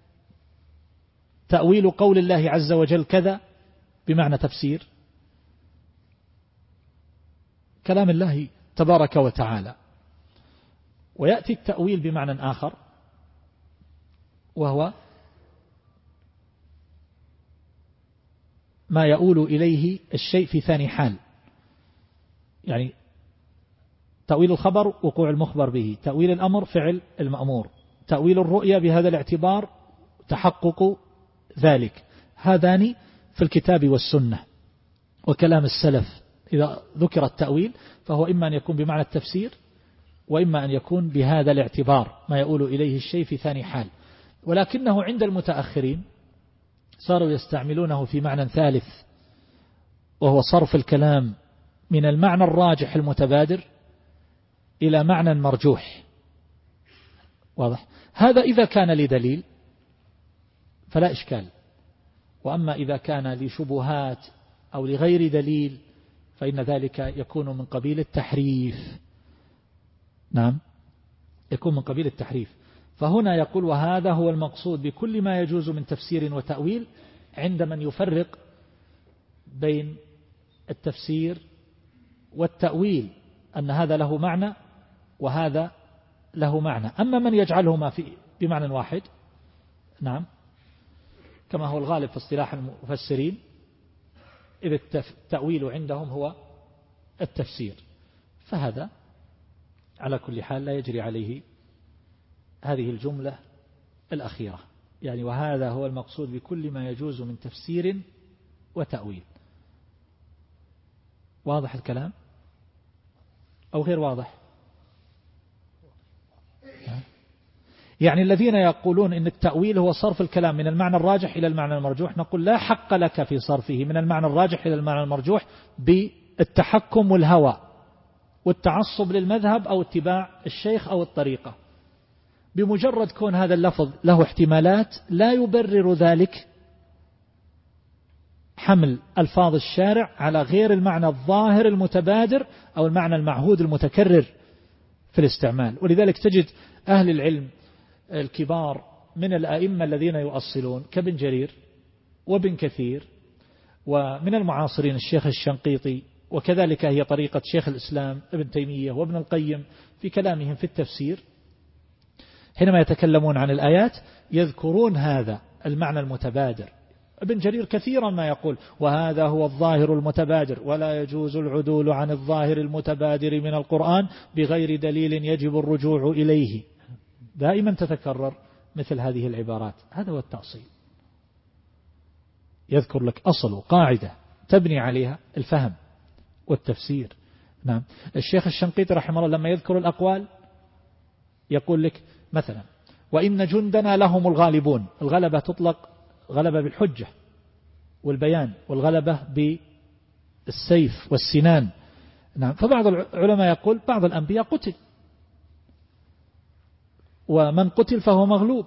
تأويل قول الله عز وجل كذا بمعنى تفسير كلام الله تبارك وتعالى. ويأتي التأويل بمعنى آخر، وهو ما يؤول إليه الشيء في ثاني حال. يعني تأويل الخبر وقوع المخبر به، تأويل الأمر فعل المأمور، تأويل الرؤيا بهذا الاعتبار تحقق ذلك. هذان في الكتاب والسنة وكلام السلف. إذا ذكر التأويل فهو إما أن يكون بمعنى التفسير، وإما أن يكون بهذا الاعتبار ما يؤول إليه الشيء في ثاني حال. ولكنه عند المتأخرين صاروا يستعملونه في معنى ثالث، وهو صرف الكلام من المعنى الراجح المتبادر إلى معنى مرجوح. واضح؟ هذا إذا كان لدليل فلا إشكال، وأما إذا كان لشبهات أو لغير دليل فإن ذلك يكون من قبيل التحريف. نعم، يكون من قبيل التحريف. فهنا يقول وهذا هو المقصود بكل ما يجوز من تفسير وتأويل، عند من يفرق بين التفسير والتأويل، أن هذا له معنى وهذا له معنى. أما من يجعلهما بمعنى واحد، نعم، كما هو الغالب في اصطلاح المفسرين، إذ التأويل عندهم هو التفسير، فهذا على كل حال لا يجري عليه هذه الجملة الأخيرة، يعني وهذا هو المقصود بكل ما يجوز من تفسير وتأويل. واضح الكلام أو غير واضح؟ يعني الذين يقولون إن التأويل هو صرف الكلام من المعنى الراجح إلى المعنى المرجوح، نقول لا حق لك في صرفه من المعنى الراجح إلى المعنى المرجوح بالتحكم والهوى والتعصب للمذهب أو اتباع الشيخ أو الطريقة. بمجرد كون هذا اللفظ له احتمالات لا يبرر ذلك حمل ألفاظ الشارع على غير المعنى الظاهر المتبادر أو المعنى المعهود المتكرر في الاستعمال. ولذلك تجد أهل العلم الكبار من الأئمة الذين يؤصلون كابن جرير وابن كثير، ومن المعاصرين الشيخ الشنقيطي، وكذلك هي طريقة شيخ الإسلام ابن تيمية وابن القيم في كلامهم في التفسير، حينما يتكلمون عن الآيات يذكرون هذا المعنى المتبادر. ابن جرير كثيرا ما يقول وهذا هو الظاهر المتبادر، ولا يجوز العدول عن الظاهر المتبادر من القرآن بغير دليل يجب الرجوع إليه. دائما تتكرر مثل هذه العبارات. هذا هو التأصيل، يذكر لك أصل وقاعدة تبني عليها الفهم والتفسير. نعم. الشيخ الشنقيطي رحمه الله لما يذكر الأقوال يقول لك مثلا وإن جندنا لهم الغالبون. الغلبة تطلق غلبة بالحجة والبيان، والغلبة بالسيف والسنان. نعم. فبعض العلماء يقول بعض الأنبياء قتل، ومن قتل فهو مغلوب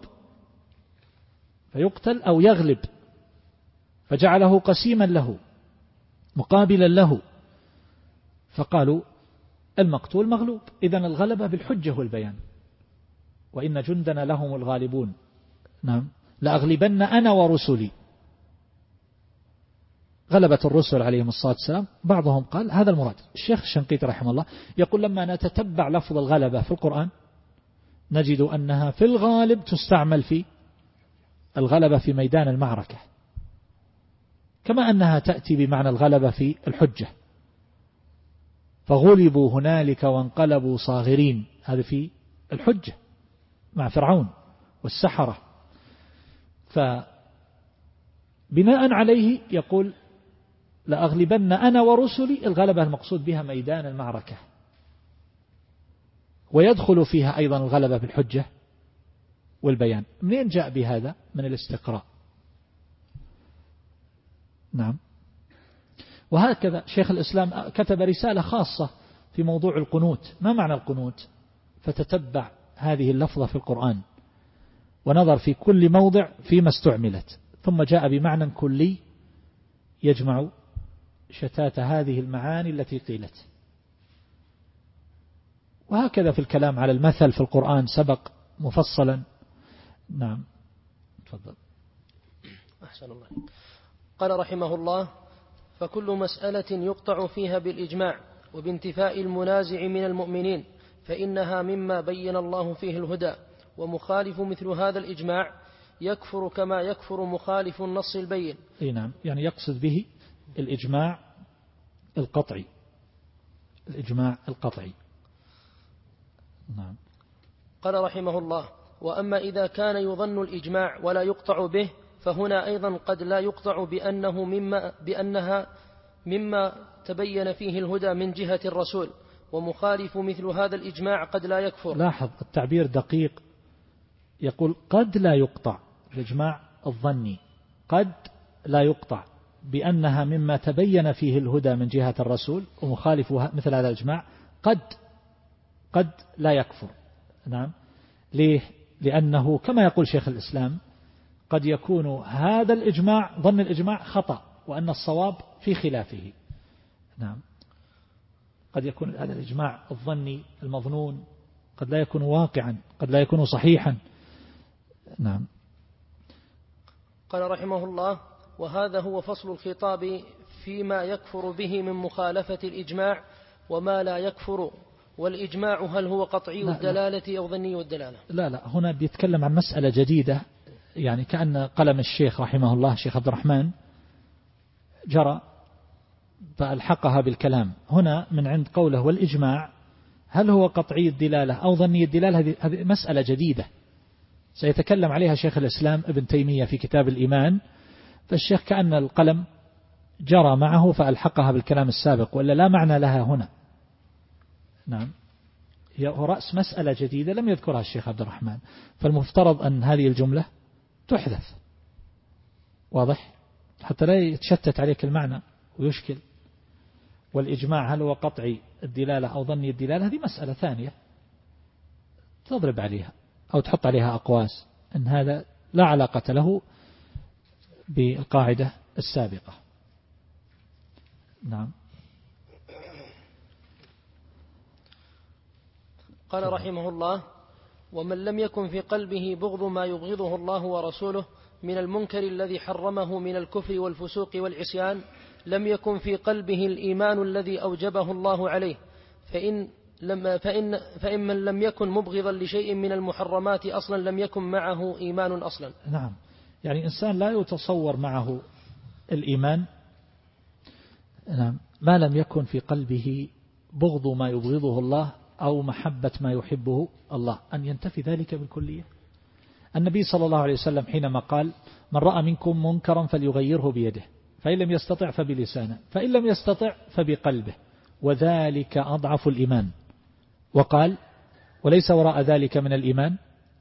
فيقتل أو يغلب، فجعله قسيما له مقابلا له، فقالوا المقتول مغلوب. إذن الغلبة بالحجة والبيان. وإن جندنا لهم الغالبون. نعم. لأغلبن أنا ورسلي. غلبة الرسل عليهم الصلاة والسلام. بعضهم قال هذا المراد. الشيخ الشنقيطي رحمه الله يقول لما نتتبع لفظ الغلبة في القرآن نجد أنها في الغالب تستعمل في الغلبة في ميدان المعركة، كما أنها تأتي بمعنى الغلبة في الحجة. فغلبوا هنالك وانقلبوا صاغرين، هذا في الحجة مع فرعون والسحرة. فبناء عليه يقول لأغلبن أنا ورسلي. الغلبة المقصود بها ميدان المعركة، ويدخل فيها أيضا الغلبة بالحجة والبيان. منين جاء بهذا؟ من الاستقراء. نعم. وهكذا شيخ الإسلام كتب رسالة خاصة في موضوع القنوت. ما معنى القنوت؟ فتتبع هذه اللفظة في القرآن ونظر في كل موضع فيما استعملت، ثم جاء بمعنى كلي يجمع شتات هذه المعاني التي قيلت. وهكذا في الكلام على المثل في القرآن سبق مفصلا. نعم. تفضل. أحسن الله. قال رحمه الله فكل مسألة يقطع فيها بالإجماع وبانتفاء المنازع من المؤمنين فإنها مما بين الله فيه الهدى، ومخالف مثل هذا الإجماع يكفر كما يكفر مخالف النص البين. أي نعم. يعني يقصد به الإجماع القطعي. الإجماع القطعي. نعم. قال رحمه الله وأما إذا كان يظن الإجماع ولا يقطع به فهنا أيضا قد لا يقطع بأنها مما تبين فيه الهدى من جهة الرسول، ومخالف مثل هذا الإجماع قد لا يكفر. لاحظ التعبير دقيق، يقول قد لا يقطع. الإجماع الظني قد لا يقطع بأنها مما تبين فيه الهدى من جهة الرسول، ومخالف مثل هذا الإجماع قد لا يكفر. نعم. ليه؟ لأنه كما يقول شيخ الإسلام قد يكون هذا الإجماع ظن الإجماع خطأ، وأن الصواب في خلافه. نعم. قد يكون هذا الإجماع الظني المظنون قد لا يكون واقعا، قد لا يكون صحيحا. نعم. قال رحمه الله وهذا هو فصل الخطاب فيما يكفر به من مخالفة الإجماع وما لا يكفر. والإجماع هل هو قطعي الدلالة أو ظني الدلالة؟ لا، هنا بيتكلم عن مسألة جديدة، يعني كأن قلم الشيخ رحمه الله الشيخ عبد الرحمن جرى فألحقها بالكلام. هنا من عند قوله والإجماع هل هو قطعي الدلالة أو ظني الدلالة، هذه مسألة جديدة سيتكلم عليها شيخ الإسلام ابن تيمية في كتاب الإيمان. فالشيخ كأن القلم جرى معه فألحقها بالكلام السابق، وإلا لا معنى لها هنا. نعم. هي رأس مسألة جديدة لم يذكرها الشيخ عبد الرحمن، فالمفترض أن هذه الجملة تحذف. واضح؟ حتى لا يتشتت عليك المعنى ويشكل. والإجماع هل هو قطعي الدلالة أو ظني الدلالة، هذه مسألة ثانية تضرب عليها أو تحط عليها أقواس، أن هذا لا علاقة له بالقاعدة السابقة. نعم. قال رحمه الله ومن لم يكن في قلبه بغض ما يبغضه الله ورسوله من المنكر الذي حرمه من الكفر والفسوق والعصيان لم يكن في قلبه الإيمان الذي أوجبه الله عليه، فإن من لم يكن مبغضا لشيء من المحرمات أصلا لم يكن معه إيمان أصلا. نعم. يعني إنسان لا يتصور معه الإيمان نعم ما لم يكن في قلبه بغض ما يبغضه الله أو محبة ما يحبه الله، أن ينتفي ذلك بالكلية. النبي صلى الله عليه وسلم حينما قال من رأى منكم منكرا فليغيره بيده، فإن لم يستطع فبلسانه، فإن لم يستطع فبقلبه، وذلك أضعف الإيمان. وقال وليس وراء ذلك من الإيمان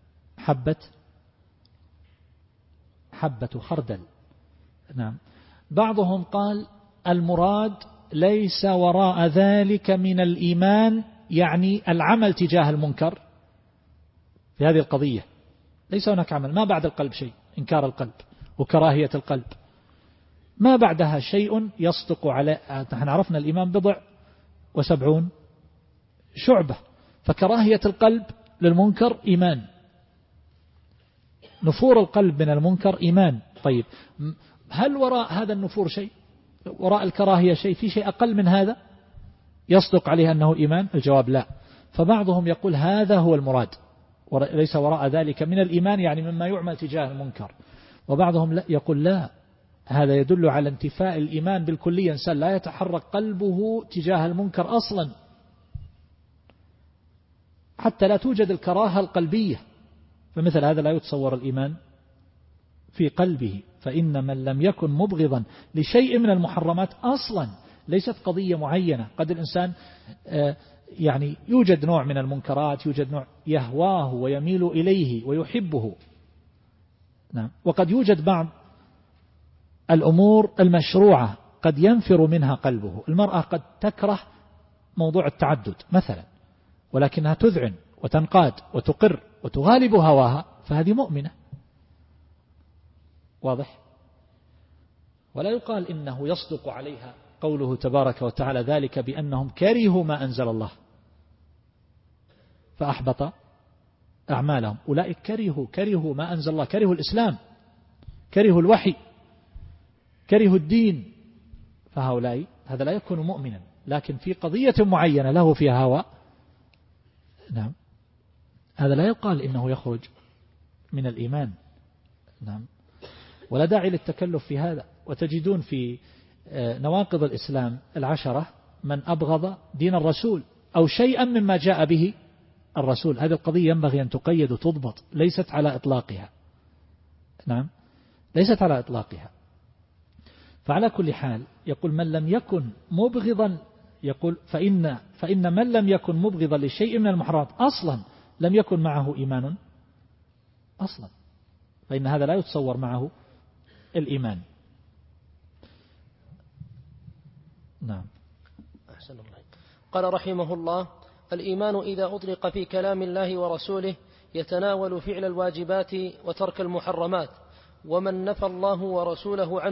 حبة خردل. نعم. بعضهم قال المراد ليس وراء ذلك من الإيمان يعني العمل تجاه المنكر. في هذه القضية ليس هناك عمل، ما بعد القلب شيء، إنكار القلب وكراهية القلب، ما بعدها شيء يصدق على. نحن عرفنا الإيمان 70 شعبة، فكراهية القلب للمنكر إيمان، نفور القلب من المنكر إيمان. طيب هل وراء هذا النفور شيء؟ وراء الكراهية شيء؟ في شيء أقل من هذا يصدق عليه أنه إيمان؟ الجواب لا. فبعضهم يقول هذا هو المراد، ليس وراء ذلك من الإيمان يعني مما يعمل تجاه المنكر. وبعضهم لا يقول لا، هذا يدل على انتفاء الإيمان بالكلية، إنسان لا يتحرك قلبه تجاه المنكر أصلا حتى لا توجد الكراهة القلبية، فمثل هذا لا يتصور الإيمان في قلبه. فإن من لم يكن مبغضا لشيء من المحرمات أصلا، ليست قضية معينة، قد الإنسان يعني يوجد نوع من المنكرات، يوجد نوع يهواه ويميل إليه ويحبه، نعم، وقد يوجد بعض الأمور المشروعة قد ينفر منها قلبه. المرأة قد تكره موضوع التعدد مثلا، ولكنها تذعن وتنقاد وتقر وتغالب هواها، فهذه مؤمنة، واضح. ولا يقال إنه يصدق عليها قوله تبارك وتعالى ذلك بأنهم كرهوا ما أنزل الله فأحبط أعمالهم. أولئك كرهوا ما أنزل الله، كرهوا الإسلام، كرهوا الوحي، كرهوا الدين، فهؤلاء هذا لا يكون مؤمنا. لكن في قضية معينة له فيها هوى، نعم، هذا لا يقال إنه يخرج من الإيمان، نعم، ولا داعي للتكلف في هذا. وتجدون في نواقض الإسلام 10 من أبغض دين الرسول أو شيئا مما جاء به الرسول. هذه القضية ينبغي أن تقيد وتضبط، ليست على إطلاقها، نعم، ليست على إطلاقها. فعلى كل حال يقول من لم يكن مبغضا، يقول فإن من لم يكن مبغضا لشيء من المحرمات أصلا لم يكن معه إيمان أصلا، فإن هذا لا يتصور معه الإيمان. نعم. أحسن الله. قال رحمه الله: الإيمان إذا أطلق في كلام الله ورسوله يتناول فعل الواجبات وترك المحرمات. ومن نفى الله ورسوله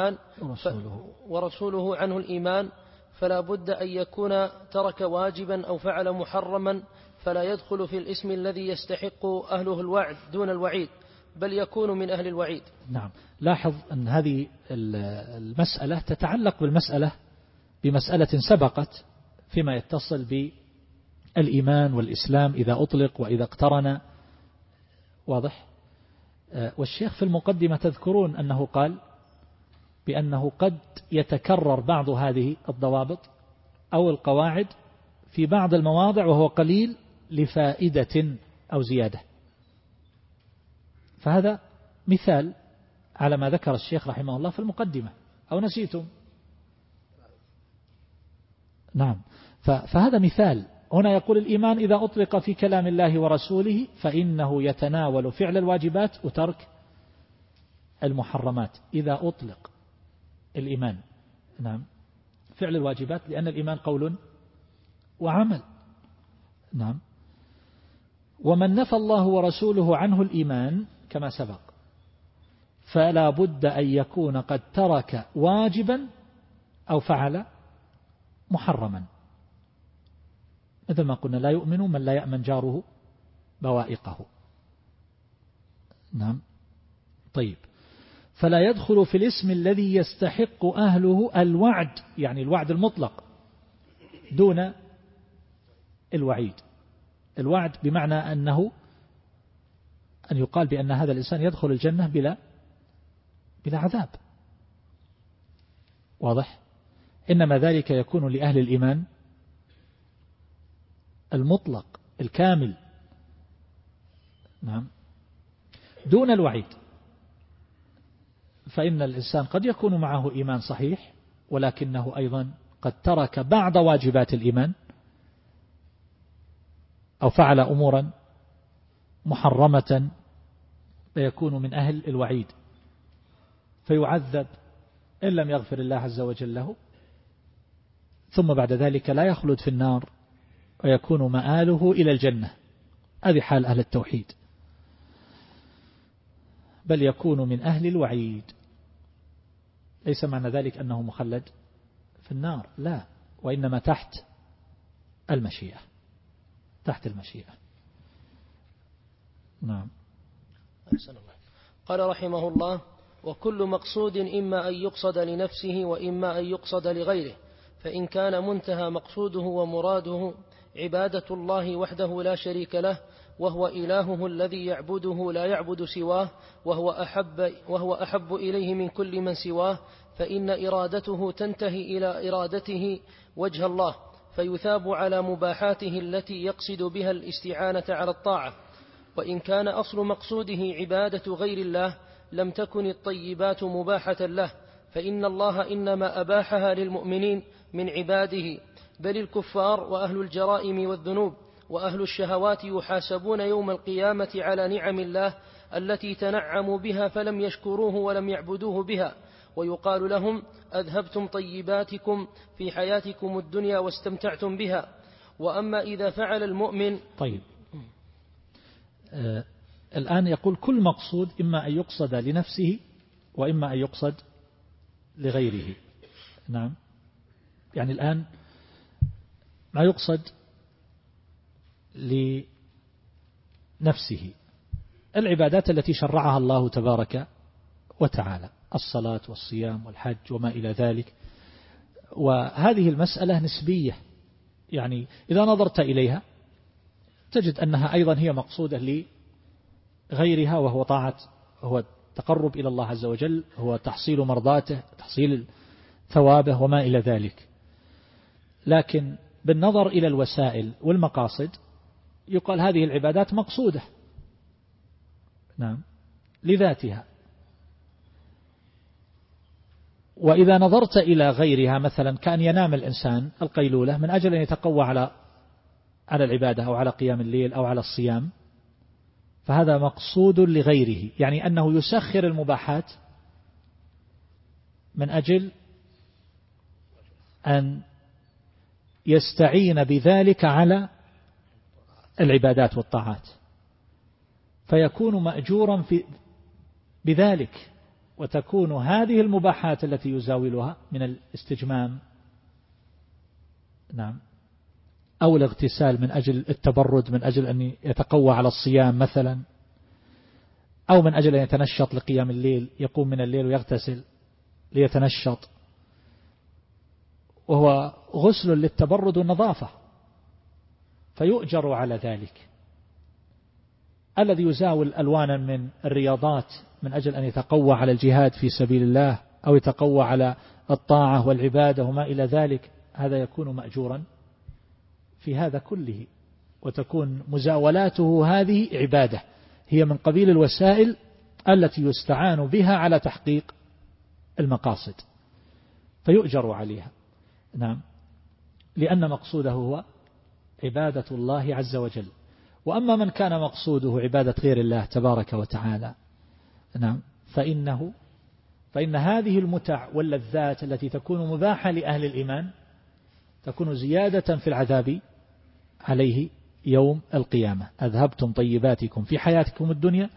عنه الإيمان فلا بد أن يكون ترك واجبا أو فعل محرما، فلا يدخل في الاسم الذي يستحق أهله الوعد دون الوعيد، بل يكون من أهل الوعيد. نعم. لاحظ أن هذه المسألة تتعلق بمسألة سبقت فيما يتصل بالإيمان والإسلام إذا أطلق وإذا اقترن، واضح. والشيخ في المقدمة تذكرون أنه قال بأنه قد يتكرر بعض هذه الضوابط أو القواعد في بعض المواضع وهو قليل لفائدة أو زيادة. فهذا مثال على ما ذكر الشيخ رحمه الله في المقدمة، أو نسيتم؟ نعم. فهذا مثال. هنا يقول الإيمان إذا أطلق في كلام الله ورسوله فإنه يتناول فعل الواجبات وترك المحرمات. إذا أطلق الإيمان، نعم، فعل الواجبات، لأن الإيمان قول وعمل، نعم. ومن نفى الله ورسوله عنه الإيمان كما سبق فلا بد أن يكون قد ترك واجبا أو فعل محرما، مثل ما قلنا لا يؤمن من لا يأمن جاره بوائقه، نعم. طيب، فلا يدخل في الاسم الذي يستحق أهله الوعد، يعني الوعد المطلق دون الوعيد. الوعد بمعنى أن يقال بأن هذا الإنسان يدخل الجنة بلا عذاب، واضح. إنما ذلك يكون لأهل الإيمان المطلق الكامل، نعم، دون الوعيد. فإن الإنسان قد يكون معه إيمان صحيح ولكنه أيضا قد ترك بعض واجبات الإيمان أو فعل أمورا محرمة فيكون من أهل الوعيد فيعذب إن لم يغفر الله عز وجل له، ثم بعد ذلك لا يخلد في النار ويكون مآله إلى الجنة. هذه حال أهل التوحيد، بل يكون من أهل الوعيد. ليس معنى ذلك أنه مخلد في النار، لا، وإنما تحت المشيئة، تحت المشيئة. نعم. قال رحمه الله: وكل مقصود إما أن يقصد لنفسه وإما أن يقصد لغيره، فإن كان منتهى مقصوده ومراده عبادة الله وحده لا شريك له، وهو إلهه الذي يعبده لا يعبد سواه، وهو أحب إليه من كل من سواه، فإن إرادته تنتهي إلى إرادته وجه الله، فيثاب على مباحاته التي يقصد بها الاستعانة على الطاعة. وإن كان أصل مقصوده عبادة غير الله لم تكن الطيبات مباحة له، فإن الله إنما أباحها للمؤمنين من عباده، بل الكفار وأهل الجرائم والذنوب وأهل الشهوات يحاسبون يوم القيامة على نعم الله التي تنعموا بها فلم يشكروه ولم يعبدوه بها، ويقال لهم: أذهبتم طيباتكم في حياتكم الدنيا واستمتعتم بها. وأما إذا فعل المؤمن. طيب، الآن يقول كل مقصود إما أن يقصد لنفسه وإما أن يقصد لغيره. نعم، يعني الآن ما يقصد لنفسه العبادات التي شرعها الله تبارك وتعالى، الصلاة والصيام والحج وما إلى ذلك، وهذه المسألة نسبية، يعني إذا نظرت إليها تجد أنها أيضا هي مقصودة لغيرها، وهو طاعة، هو التقرب إلى الله عز وجل، هو تحصيل مرضاته، تحصيل ثوابه وما إلى ذلك. لكن بالنظر إلى الوسائل والمقاصد يقال هذه العبادات مقصودة، نعم، لذاتها. وإذا نظرت إلى غيرها، مثلا كأن ينام الإنسان القيلولة من أجل أن يتقوى على العبادة أو على قيام الليل أو على الصيام، فهذا مقصود لغيره، يعني أنه يسخر المباحات من أجل أن يستعين بذلك على العبادات والطاعات، فيكون مأجورا بذلك، وتكون هذه المباحات التي يزاولها من الاستجمام، نعم، أو الاغتسال من أجل التبرد، من أجل أن يتقوى على الصيام مثلا، أو من أجل أن يتنشط لقيام الليل، يقوم من الليل ويغتسل ليتنشط، وهو غسل للتبرد والنظافة، فيؤجر على ذلك. الذي يزاول ألوانا من الرياضات من أجل أن يتقوى على الجهاد في سبيل الله أو يتقوى على الطاعة والعبادة وما إلى ذلك، هذا يكون مأجورا في هذا كله، وتكون مزاولاته هذه عبادة، هي من قبيل الوسائل التي يستعان بها على تحقيق المقاصد، فيؤجر عليها، نعم، لأن مقصوده هو عبادة الله عز وجل. وأما من كان مقصوده عبادة غير الله تبارك وتعالى، نعم، فإن هذه المتع واللذات التي تكون مباحة لأهل الإيمان تكون زيادة في العذاب عليه يوم القيامة. أذهبتم طيباتكم في حياتكم الدنيا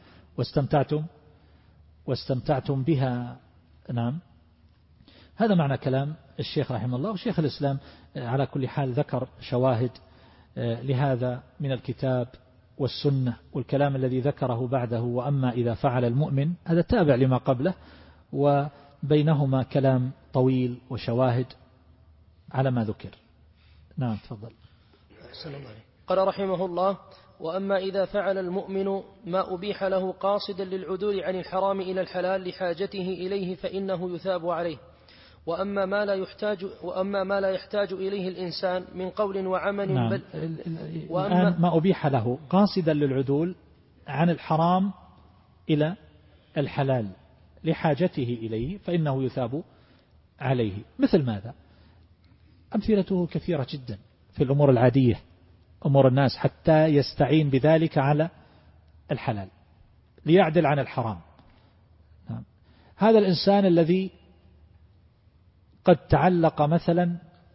واستمتعتم بها، نعم. هذا معنى كلام الشيخ رحمه الله. وشيخ الإسلام على كل حال ذكر شواهد لهذا من الكتاب والسنة، والكلام الذي ذكره بعده وأما إذا فعل المؤمن هذا تابع لما قبله، وبينهما كلام طويل وشواهد على ما ذكر. نعم، تفضل. قال رحمه الله: وأما إذا فعل المؤمن ما أبيح له قاصدا للعدول عن الحرام إلى الحلال لحاجته إليه فإنه يثاب عليه. وأما ما لا يحتاج إليه الإنسان من قول وعمل. نعم. الآن ما أبيح له قاصدا للعدول عن الحرام إلى الحلال لحاجته إليه فإنه يثاب عليه. مثل ماذا؟ أمثلته كثيرة جدا في الأمور العادية، أمور الناس حتى يستعين بذلك على الحلال ليعدل عن الحرام. هذا الإنسان الذي قد تعلق مثلا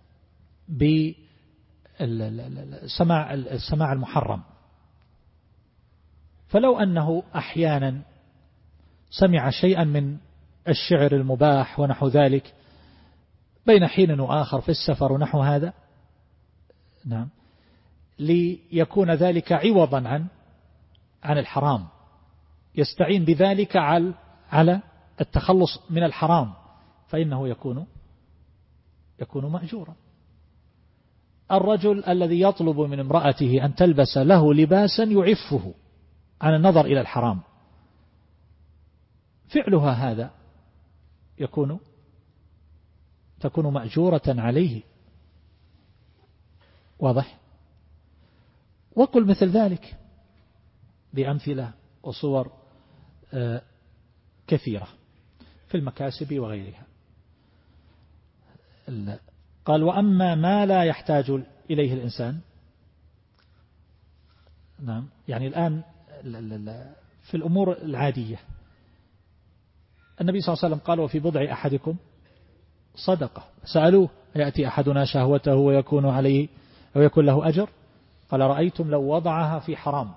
بسماع المحرم، فلو أنه أحيانا سمع شيئا من الشعر المباح ونحو ذلك بين حين وآخر في السفر ونحو هذا، نعم، ليكون ذلك عوضا عن الحرام، يستعين بذلك على التخلص من الحرام، فإنه يكون مأجورا. الرجل الذي يطلب من امرأته أن تلبس له لباسا يعفه عن النظر إلى الحرام، فعلها هذا تكون مأجورة عليه. واضح؟ وقل مثل ذلك بأمثلة وصور كثيرة في المكاسب وغيرها. قال وأما ما لا يحتاج إليه الإنسان، نعم، يعني الآن في الأمور العادية النبي صلى الله عليه وسلم قال وفي بضع أحدكم صدقة، سألوه يأتي أحدنا شهوته ويكون عليه أو يكون له أجر؟ قال رأيتم لو وضعها في حرام،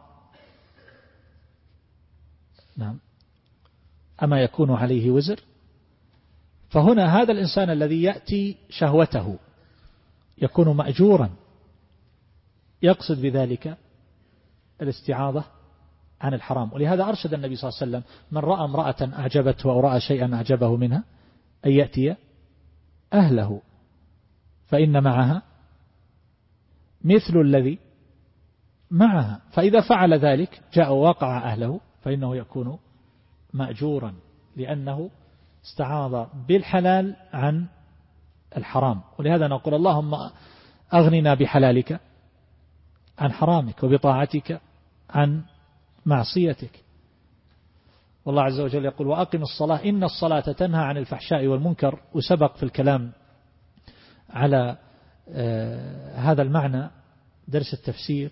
نعم، أما يكون عليه وزر؟ فهنا هذا الإنسان الذي يأتي شهوته يكون مأجورا، يقصد بذلك الاستعاضة عن الحرام. ولهذا أرشد النبي صلى الله عليه وسلم من رأى امرأة أعجبته أو رأى شيئا أعجبه منها أن يأتي أهله فإن معها مثل الذي معها، فإذا فعل ذلك جاء ووقع أهله فإنه يكون مأجورا، لأنه استعاض بالحلال عن الحرام. ولهذا نقول اللهم أغننا بحلالك عن حرامك وبطاعتك عن معصيتك. والله عز وجل يقول وأقم الصلاة إن الصلاة تنهى عن الفحشاء والمنكر. وسبق في الكلام على هذا المعنى درس التفسير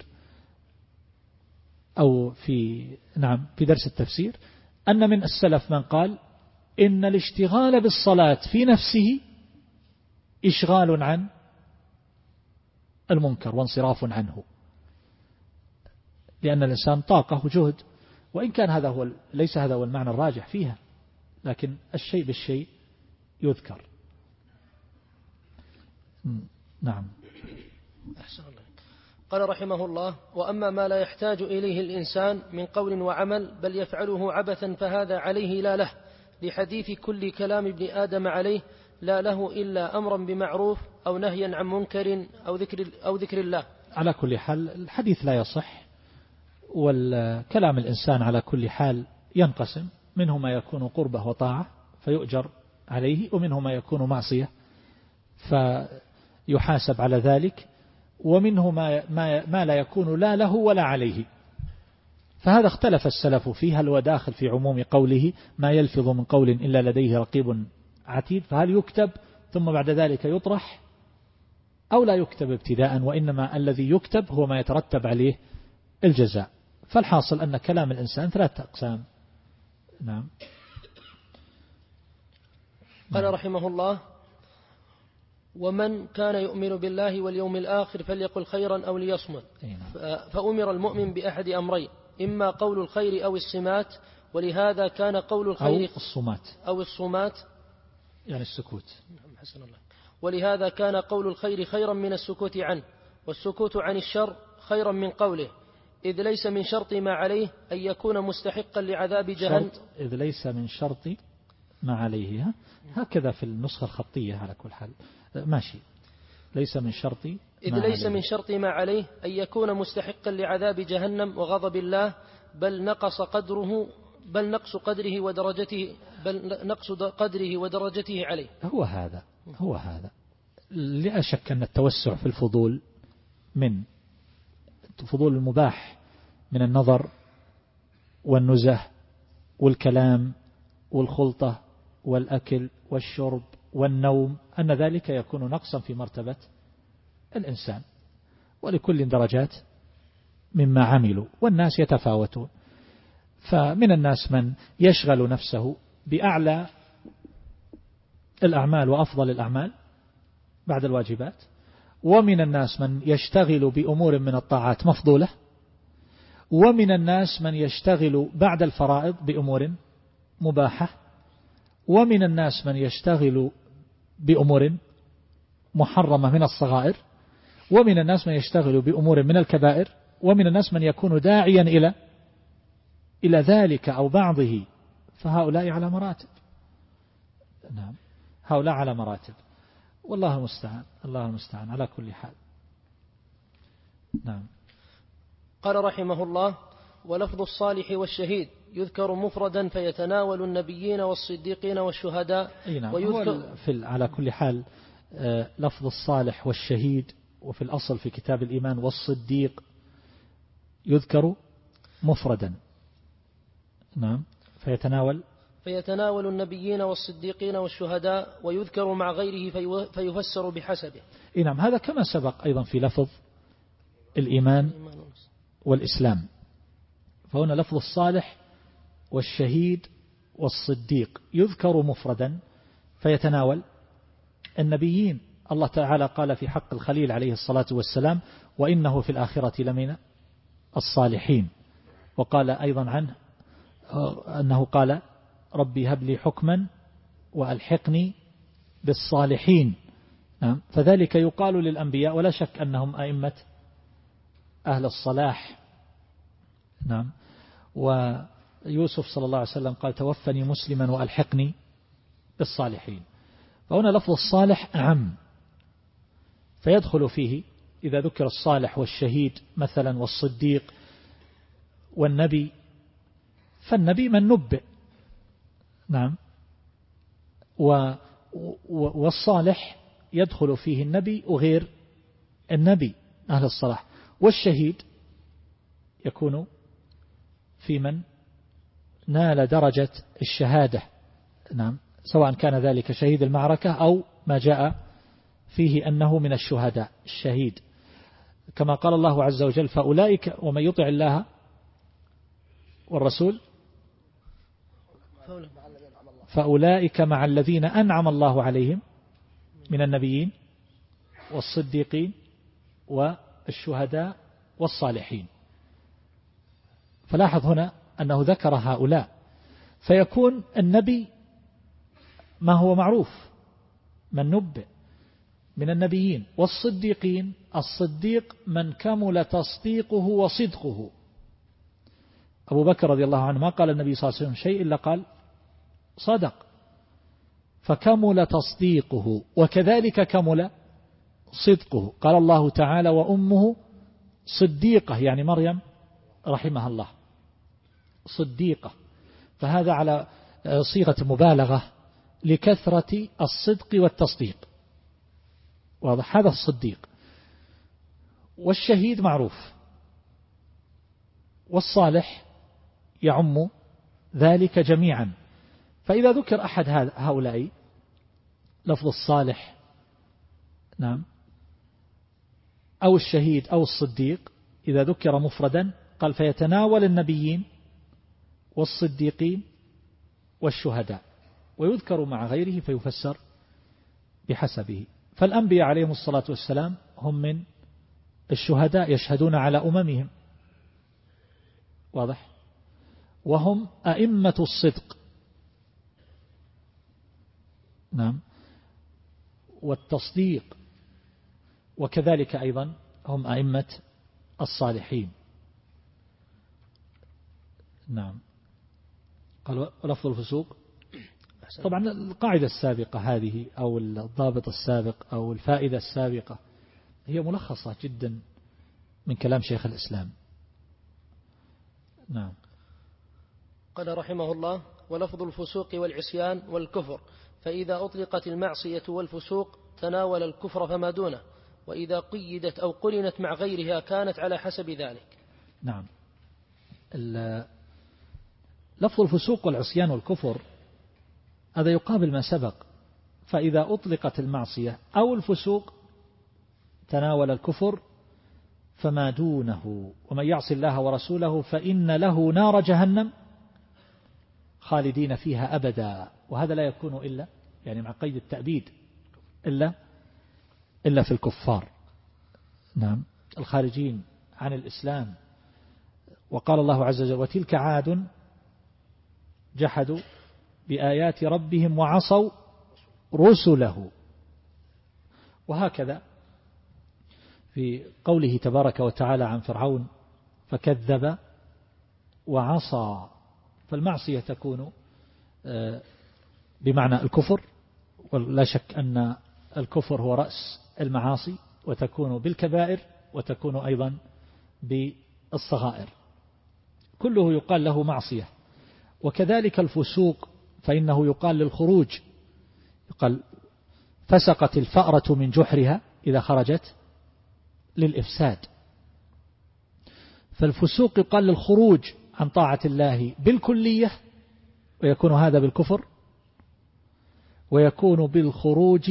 أو في درس التفسير أن من السلف من قال إن الاشتغال بالصلاة في نفسه إشغال عن المنكر وانصراف عنه، لأن الإنسان طاقة وجهد، وإن كان ليس هذا هو المعنى الراجح فيها، لكن الشيء بالشيء يذكر. نعم. أحسن الله. قال رحمه الله وأما ما لا يحتاج إليه الإنسان من قول وعمل بل يفعله عبثا فهذا عليه لا له، لحديث كل كلام ابن آدم عليه لا له إلا أمرا بمعروف أو نهيا عن منكر أو ذكر الله. على كل حال الحديث لا يصح، والكلام الإنسان على كل حال ينقسم، منه ما يكون قربة وطاعة فيؤجر عليه، ومنه ما يكون معصية فيحاسب على ذلك، ومنه ما لا يكون لا له ولا عليه. فهذا اختلف السلف فيه، هل هو داخل في عموم قوله ما يلفظ من قول إلا لديه رقيب عتيد، فهل يكتب ثم بعد ذلك يطرح أو لا يكتب ابتداء، وإنما الذي يكتب هو ما يترتب عليه الجزاء. فالحاصل أن كلام الإنسان 3 أقسام. نعم. قال رحمه الله ومن كان يؤمن بالله واليوم الآخر فليقل خيرا أو ليصمت. فأمر المؤمن بأحد أمرين، إما قول الخير أو الصمات، ولهذا كان قول الخير أو الصمات يعني السكوت. حسن الله. ولهذا كان قول الخير خيرا من السكوت عنه، والسكوت عن الشر خيرا من قوله، إذ ليس من شرط ما عليه أن يكون مستحقا لعذاب جهنم. إذ ليس من شرط ما عليه، هكذا في النسخة الخطية على كل حال ماشي. ليس من شرط من شرط ما عليه أن يكون مستحقا لعذاب جهنم وغضب الله، بل نقص قدره ودرجته عليه. هو هذا لا شك أن التوسع في الفضول من فضول المباح من النظر والنزه والكلام والخلطة والأكل والشرب والنوم، أن ذلك يكون نقصا في مرتبة الإنسان. ولكل درجات مما عملوا، والناس يتفاوتون. فمن الناس من يشغل نفسه بأعلى الأعمال وأفضل الأعمال بعد الواجبات، ومن الناس من يشتغل بأمور من الطاعات مفضولة، ومن الناس من يشتغل بعد الفرائض بأمور مباحة، ومن الناس من يشتغل بأمور محرمة من الصغائر، ومن الناس من يشتغل بأمور من الكبائر، ومن الناس من يكون داعيا إلى ذلك أو بعضه، فهؤلاء على مراتب. نعم، هؤلاء على مراتب، والله المستعان، الله المستعان على كل حال. نعم. قال رحمه الله: ولفظ الصالح والشهيد يذكر مفردا فيتناول النبيين والصديقين والشهداء. نعم. على كل حال لفظ الصالح والشهيد، وفي الأصل في كتاب الإيمان والصديق، يذكر مفردا. نعم. فيتناول النبيين والصديقين والشهداء، ويذكر مع غيره فيفسر بحسبه. نعم. هذا كما سبق أيضا في لفظ الإيمان والإسلام. فهنا لفظ الصالح والشهيد والصديق يذكر مفردا فيتناول النبيين. الله تعالى قال في حق الخليل عليه الصلاة والسلام: وإنه في الآخرة لمن الصالحين. وقال أيضا عنه أنه قال: ربي هب لي حكما وألحقني بالصالحين. نعم. فذلك يقال للأنبياء، ولا شك أنهم أئمة أهل الصلاح. نعم. ويوسف صلى الله عليه وسلم قال: توفني مسلما وألحقني بالصالحين. فهنا لفظ الصالح أعم، فيدخل فيه إذا ذكر الصالح والشهيد مثلا والصديق والنبي، فالنبي من نبئ. نعم. والصالح يدخل فيه النبي وغير النبي أهل الصلاح. والشهيد يكون في من نال درجة الشهادة. نعم. سواء كان ذلك شهيد المعركة أو ما جاء فيه أنه من الشهداء الشهيد، كما قال الله عز وجل: فأولئك ومن يطع الله والرسول فأولئك مع الذين أنعم الله عليهم من النبيين والصديقين والشهداء والصالحين. فلاحظ هنا أنه ذكر هؤلاء، فيكون النبي ما هو معروف من نبئ من النبيين، والصديقين الصديق من كمل تصديقه وصدقه. أبو بكر رضي الله عنه ما قال النبي صلى الله عليه وسلم شيء إلا قال صدق، فكمل تصديقه، وكذلك كمل صدقه. قال الله تعالى: وأمه صديقة، يعني مريم رحمها الله صديقة. فهذا على صيغة مبالغة لكثرة الصدق والتصديق. واضح؟ هذا الصديق. والشهيد معروف، والصالح يعم ذلك جميعا. فإذا ذكر أحد هؤلاء لفظ الصالح، نعم، أو الشهيد أو الصديق، إذا ذكر مفردا قال: فيتناول النبيين والصديقين والشهداء، ويذكر مع غيره فيفسر بحسبه. فالأنبياء عليهم الصلاة والسلام هم من الشهداء، يشهدون على أممهم. واضح؟ وهم أئمة الصدق، نعم، والتصديق، وكذلك أيضا هم أئمة الصالحين. نعم. قال: ولفظ الفسوق. طبعا القاعدة السابقة هذه أو الضابط السابق أو الفائدة السابقة هي ملخصة جدا من كلام شيخ الإسلام. نعم. قال رحمه الله: ولفظ الفسوق والعصيان والكفر، فإذا أطلقت المعصية والفسوق تناول الكفر فما دونه، وإذا قيدت أو قرنت مع غيرها كانت على حسب ذلك. نعم. لفظ الفسوق والعصيان والكفر هذا يقابل ما سبق. فإذا أطلقت المعصية أو الفسوق تناول الكفر فما دونه ومن يعص الله ورسوله فإن له نار جهنم خالدين فيها أبدا. وهذا لا يكون إلا يعني مع قيد التأبيد إلا في الكفار، نعم، الخارجين عن الإسلام. وقال الله عز وجل وتلك عاد جحدوا بآيات ربهم وعصوا رسله. وهكذا في قوله تبارك وتعالى عن فرعون فكذب وعصى، فالمعصية تكون بمعنى الكفر، ولا شك أن الكفر هو رأس المعاصي، وتكون بالكبائر وتكون أيضا بالصغائر، كله يقال له معصية. وكذلك الفسوق فإنه يقال للخروج، يقال فسقت الفأرة من جحرها إذا خرجت للإفساد. فالفسوق يقال للخروج عن طاعة الله بالكلية، ويكون هذا بالكفر، ويكون بالخروج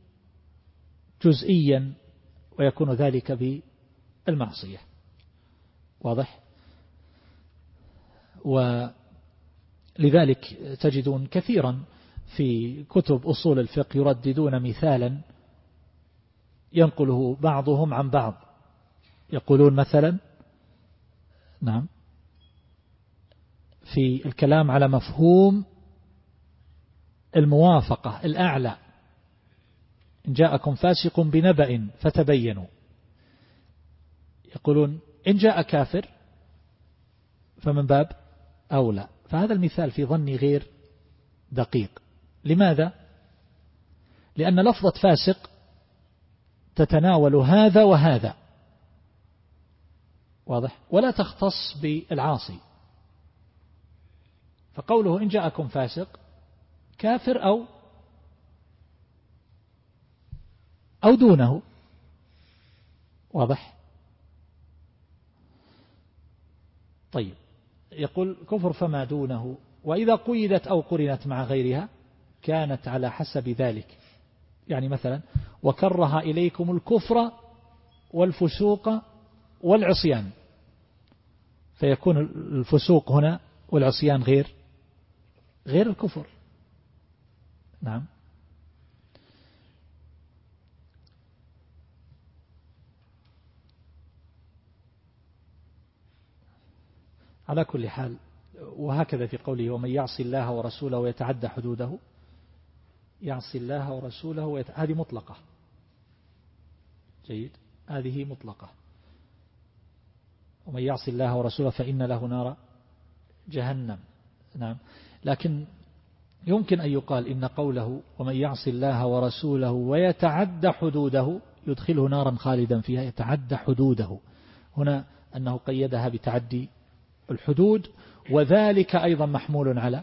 جزئيا، ويكون ذلك بالمعصية. واضح؟ ولذلك تجدون كثيرا في كتب أصول الفقه يرددون مثالا ينقله بعضهم عن بعض، يقولون مثلا نعم في الكلام على مفهوم الموافقة الأعلى إن جاءكم فاسق بنبأ فتبينوا، يقولون إن جاء كافر فمن باب أولى. فهذا المثال في ظني غير دقيق. لماذا؟ لأن لفظة فاسق تتناول هذا وهذا، واضح، ولا تختص بالعاصي. فقوله إن جاءكم فاسق كافر أو دونه، واضح. طيب، يقول كفر فما دونه، وإذا قيدت أو قرنت مع غيرها كانت على حسب ذلك. يعني مثلا وكره إليكم الكفر والفسوق والعصيان، فيكون الفسوق هنا والعصيان غير الكفر، نعم. على كل حال، وهكذا في قوله ومن يعصي الله ورسوله ويتعدى حدوده، يعصي الله ورسوله هذه مطلقة، جيد، هذه مطلقة. ومن يعصي الله ورسوله فإن له نار جهنم، نعم. لكن يمكن أن يقال إن قوله ومن يعصي الله ورسوله ويتعدى حدوده يدخله نارا خالدا فيها. يتعدى حدوده هنا أنه قيدها بتعدي الحدود، وذلك أيضا محمول على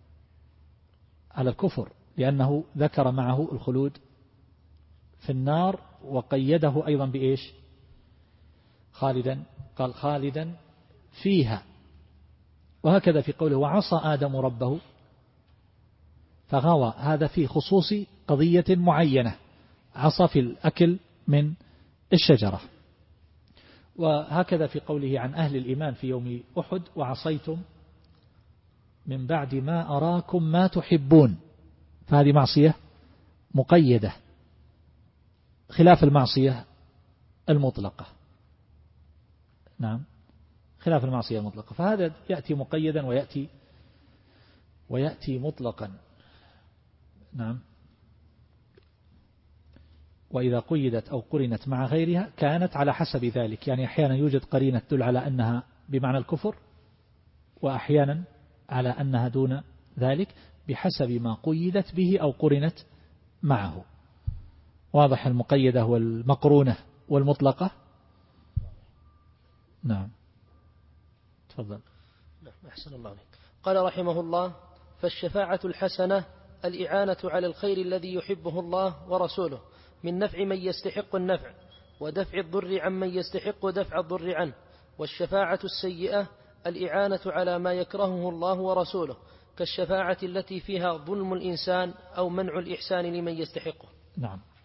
الكفر، لأنه ذكر معه الخلود في النار وقيده أيضا بإيش؟ خالدا، قال خالدا فيها. وهكذا في قوله وعصى آدم ربه فغوى، هذا في خصوص قضية معينة، عصى في الأكل من الشجرة. وهكذا في قوله عن أهل الإيمان في يوم أحد وعصيتم من بعد ما أراكم ما تحبون، فهذه معصية مقيدة خلاف المعصية المطلقة، نعم، خلاف المعصية المطلقة. فهذا يأتي مقيدا ويأتي مطلقا، نعم. وإذا قيدت أو قرنت مع غيرها كانت على حسب ذلك، يعني أحيانا يوجد قرينة تدل على أنها بمعنى الكفر، وأحيانا على أنها دون ذلك بحسب ما قيدت به أو قرنت معه. واضح المقيدة والمقرونة والمطلقة؟ نعم، تفضل. أحسن الله عليك. قال رحمه الله فالشفاعة الحسنة الإعانة على الخير الذي يحبه الله ورسوله من نفع من يستحق النفع ودفع الضر عن من يستحق دفع الضر عنه. والشفاعة السيئة الإعانة على ما يكرهه الله ورسوله كالشفاعة التي فيها ظلم الإنسان أو منع الإحسان لمن يستحقه. نعم،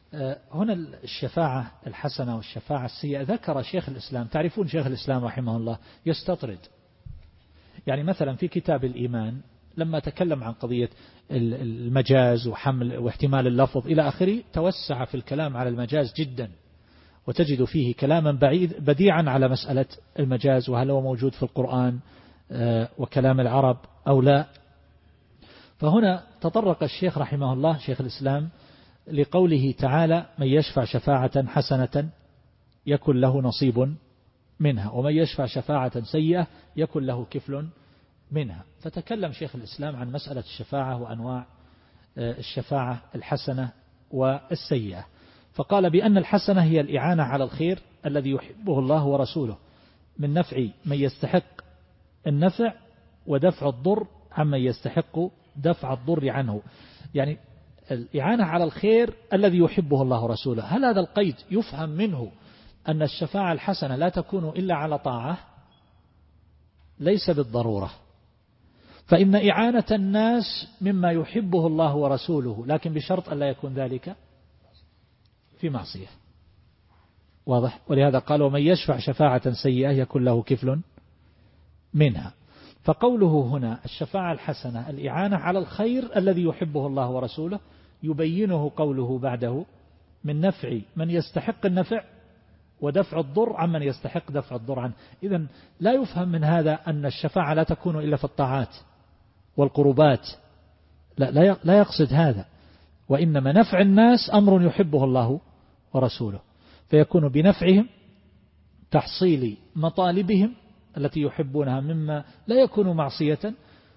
هنا الشفاعة الحسنة والشفاعة السيئة ذكر شيخ الإسلام، تعرفون شيخ الإسلام رحمه الله يستطرد، يعني مثلا في كتاب الإيمان لما تكلم عن قضية المجاز وحمل واحتمال اللفظ إلى آخره توسع في الكلام على المجاز جدا، وتجد فيه كلاما بديعا على مسألة المجاز وهل هو موجود في القرآن وكلام العرب أو لا. فهنا تطرق الشيخ رحمه الله شيخ الإسلام لقوله تعالى من يشفع شفاعة حسنة يكن له نصيب منها ومن يشفع شفاعة سيئة يكن له كفل منها. فتكلم شيخ الإسلام عن مسألة الشفاعة وأنواع الشفاعة الحسنة والسيئة، فقال بأن الحسنة هي الإعانة على الخير الذي يحبه الله ورسوله من نفع من يستحق النفع ودفع الضر عمن يستحق دفع الضر عنه، يعني الإعانة على الخير الذي يحبه الله ورسوله. هل هذا القيد يفهم منه أن الشفاعة الحسنة لا تكون إلا على طاعة؟ ليس بالضرورة، فإن إعانة الناس مما يحبه الله ورسوله، لكن بشرط أن لا يكون ذلك في معصية. واضح؟ ولهذا قال ومن يشفع شفاعة سيئة يكن له كفل منها. فقوله هنا الشفاعة الحسنة الإعانة على الخير الذي يحبه الله ورسوله يبينه قوله بعده من نفع من يستحق النفع ودفع الضر عمن يستحق دفع الضر عنه. إذن لا يفهم من هذا أن الشفاعة لا تكون إلا في الطاعات والقربات، لا يقصد هذا، وإنما نفع الناس أمر يحبه الله ورسوله، فيكون بنفعهم تحصيل مطالبهم التي يحبونها مما لا يكون معصية،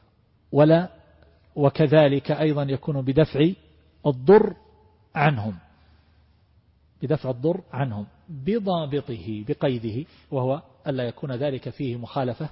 وكذلك أيضا يكون بدفع الضر عنهم، بضابطه بقيده، وهو ألا يكون ذلك فيه مخالفة،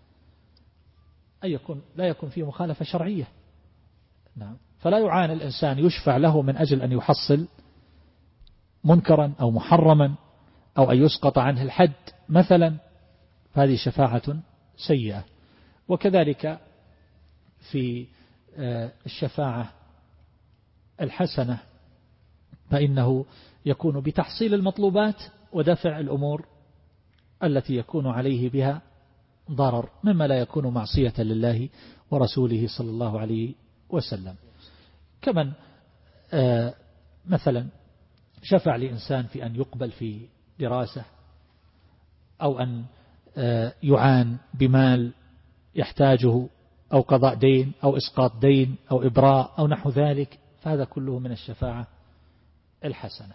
لا يكون فيه مخالفة شرعية. نعم. فلا يعاني الإنسان يشفع له من أجل أن يحصل منكرا أو محرما أو أن يسقط عنه الحد مثلا، فهذه شفاعة سيئة. وكذلك في الشفاعة الحسنة فإنه يكون بتحصيل المطلوبات ودفع الأمور التي يكون عليه بها ضرر مما لا يكون معصية لله ورسوله صلى الله عليه وسلم. كمن مثلا شفع لإنسان في أن يقبل في دراسة أو أن يعان بمال يحتاجه أو قضاء دين أو إسقاط دين أو إبراء أو نحو ذلك، فهذا كله من الشفاعة الحسنة.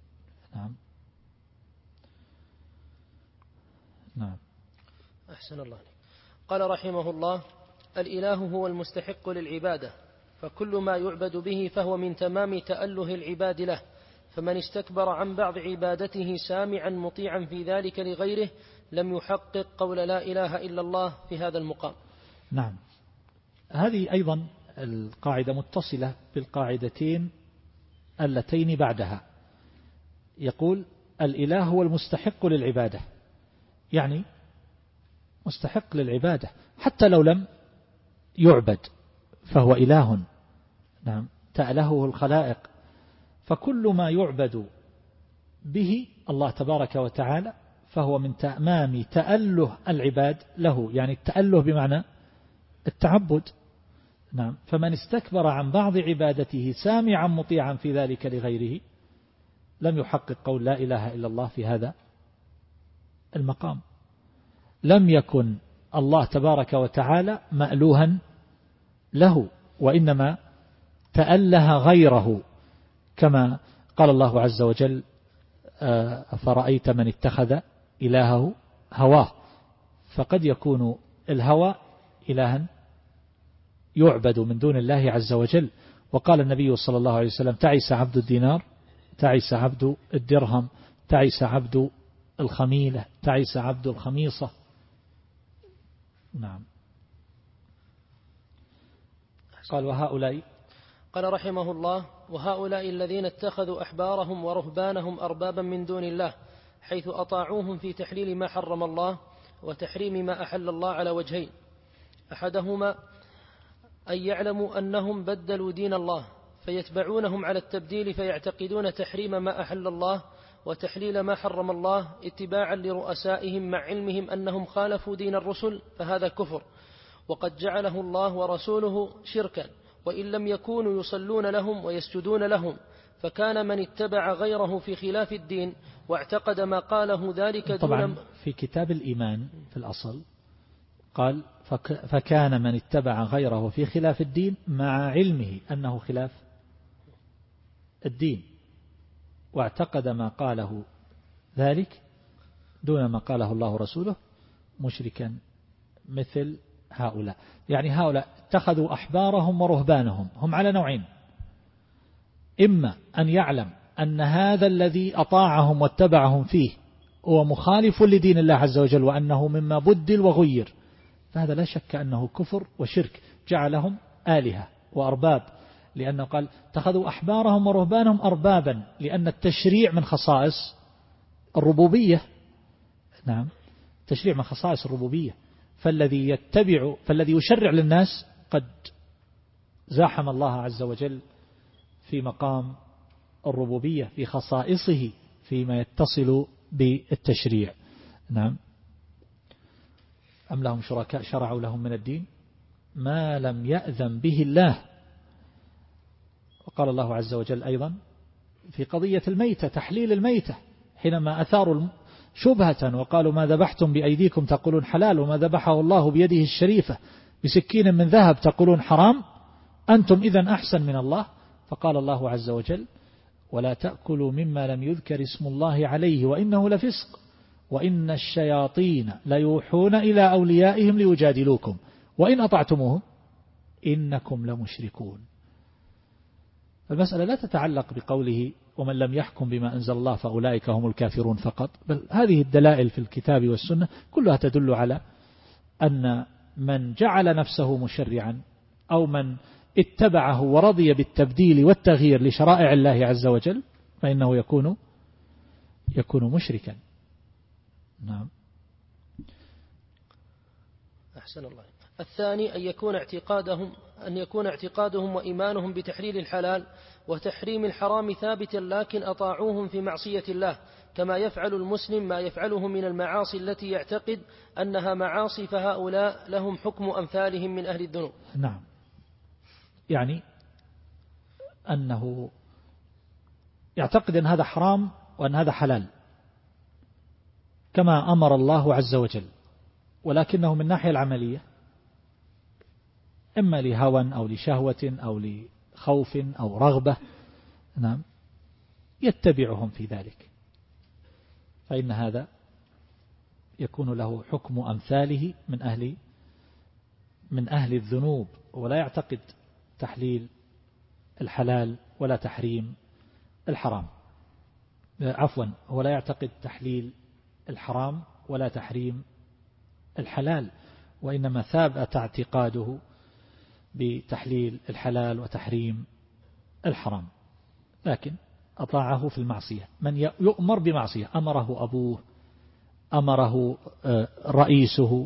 نعم. أحسن الله. قال رحمه الله الإله هو المستحق للعبادة، فكل ما يعبد به فهو من تمام تأله العباد له، فمن استكبر عن بعض عبادته سامعا مطيعا في ذلك لغيره لم يحقق قول لا إله إلا الله في هذا المقام. نعم. هذه أيضا القاعدة متصلة بالقاعدتين اللتين بعدها. يقول الإله هو المستحق للعبادة، يعني مستحق للعبادة حتى لو لم يعبد فهو إله. نعم. تألهه الخلائق، فكل ما يعبد به الله تبارك وتعالى فهو من تمام تأله العباد له، يعني التأله بمعنى التعبد. نعم. فمن استكبر عن بعض عبادته سامعا مطيعا في ذلك لغيره لم يحقق قول لا إله إلا الله في هذا المقام. لم يكن الله تبارك وتعالى مألوها له، وإنما تأله غيره، كما قال الله عز وجل فرأيت من اتخذ إلهه هواه، فقد يكون الهوى إلها يعبد من دون الله عز وجل. وقال النبي صلى الله عليه وسلم تعس عبد الدينار، تعس عبد الدرهم، تعس عبد الخميلة، تعس عبد الخميصة. نعم. قال وهؤلاء، قال رحمه الله وهؤلاء الذين اتخذوا أحبارهم ورهبانهم أربابا من دون الله حيث أطاعوهم في تحليل ما حرم الله وتحريم ما أحل الله على وجهين: أحدهما أن يعلموا أنهم بدلوا دين الله فيتبعونهم على التبديل فيعتقدون تحريم ما أحل الله وتحليل ما حرم الله اتباعا لرؤسائهم مع علمهم أنهم خالفوا دين الرسل، فهذا كفر، وقد جعله الله ورسوله شركا، وإن لم يكونوا يصلون لهم ويسجدون لهم. فكان من اتبع غيره في خلاف الدين واعتقد ما قاله ذلك طبعا في كتاب الإيمان في الأصل قال فكان من اتبع غيره في خلاف الدين مع علمه أنه خلاف الدين واعتقد ما قاله ذلك دون ما قاله الله ورسوله مشركا مثل هؤلاء. يعني هؤلاء اتخذوا أحبارهم ورهبانهم، هم على نوعين: إما أن يعلم أن هذا الذي أطاعهم واتبعهم فيه هو مخالف لدين الله عز وجل وأنه مما بدل وغير، فهذا لا شك أنه كفر وشرك، جعلهم آلهة وأرباب، لأنه قال اتخذوا أحبارهم ورهبانهم أربابا، لأن التشريع من خصائص الربوبية. نعم، تشريع من خصائص الربوبية، فالذي يشرع للناس قد زاحم الله عز وجل في مقام الربوبية في خصائصه فيما يتصل بالتشريع. نعم. أم لهم شركاء شرعوا لهم من الدين ما لم يأذن به الله. وقال الله عز وجل أيضا في قضية الميتة، تحليل الميتة، حينما أثاروا شبهة وقالوا ما ذبحتم بأيديكم تقولون حلال وما ذبحه الله بيده الشريفة بسكين من ذهب تقولون حرام، أنتم إذن أحسن من الله. فقال الله عز وجل ولا تأكلوا مما لم يذكر اسم الله عليه وإنه لفسق وإن الشياطين ليوحون إلى أوليائهم ليجادلوكم وإن أطعتموهم إنكم لمشركون. المسألة لا تتعلق بقوله ومن لم يحكم بما أنزل الله فأولئك هم الكافرون فقط، بل هذه الدلائل في الكتاب والسنة كلها تدل على أن من جعل نفسه مشرعا أو من اتبعه ورضي بالتبديل والتغيير لشرائع الله عز وجل فإنه يكون مشركا. نعم. أحسن الله. الثاني أن يكون اعتقادهم وإيمانهم بتحليل الحلال وتحريم الحرام ثابتا، لكن أطاعوهم في معصية الله، كما يفعل المسلم ما يفعله من المعاصي التي يعتقد أنها معاصي، فهؤلاء لهم حكم أمثالهم من أهل الذنوب. نعم، يعني أنه يعتقد أن هذا حرام وأن هذا حلال كما أمر الله عز وجل، ولكنه من الناحية العملية إما لهوى أو لشهوة أو لخوف أو رغبة، نعم، يتبعهم في ذلك، فإن هذا يكون له حكم أمثاله من أهل الذنوب، ولا يعتقد تحليل الحلال ولا تحريم الحرام، عفوا هو لا يعتقد تحليل الحرام ولا تحريم الحلال، وإنما ثابت اعتقاده بتحليل الحلال وتحريم الحرام، لكن أطاعه في المعصية. من يؤمر بمعصية أمره أبوه أمره رئيسه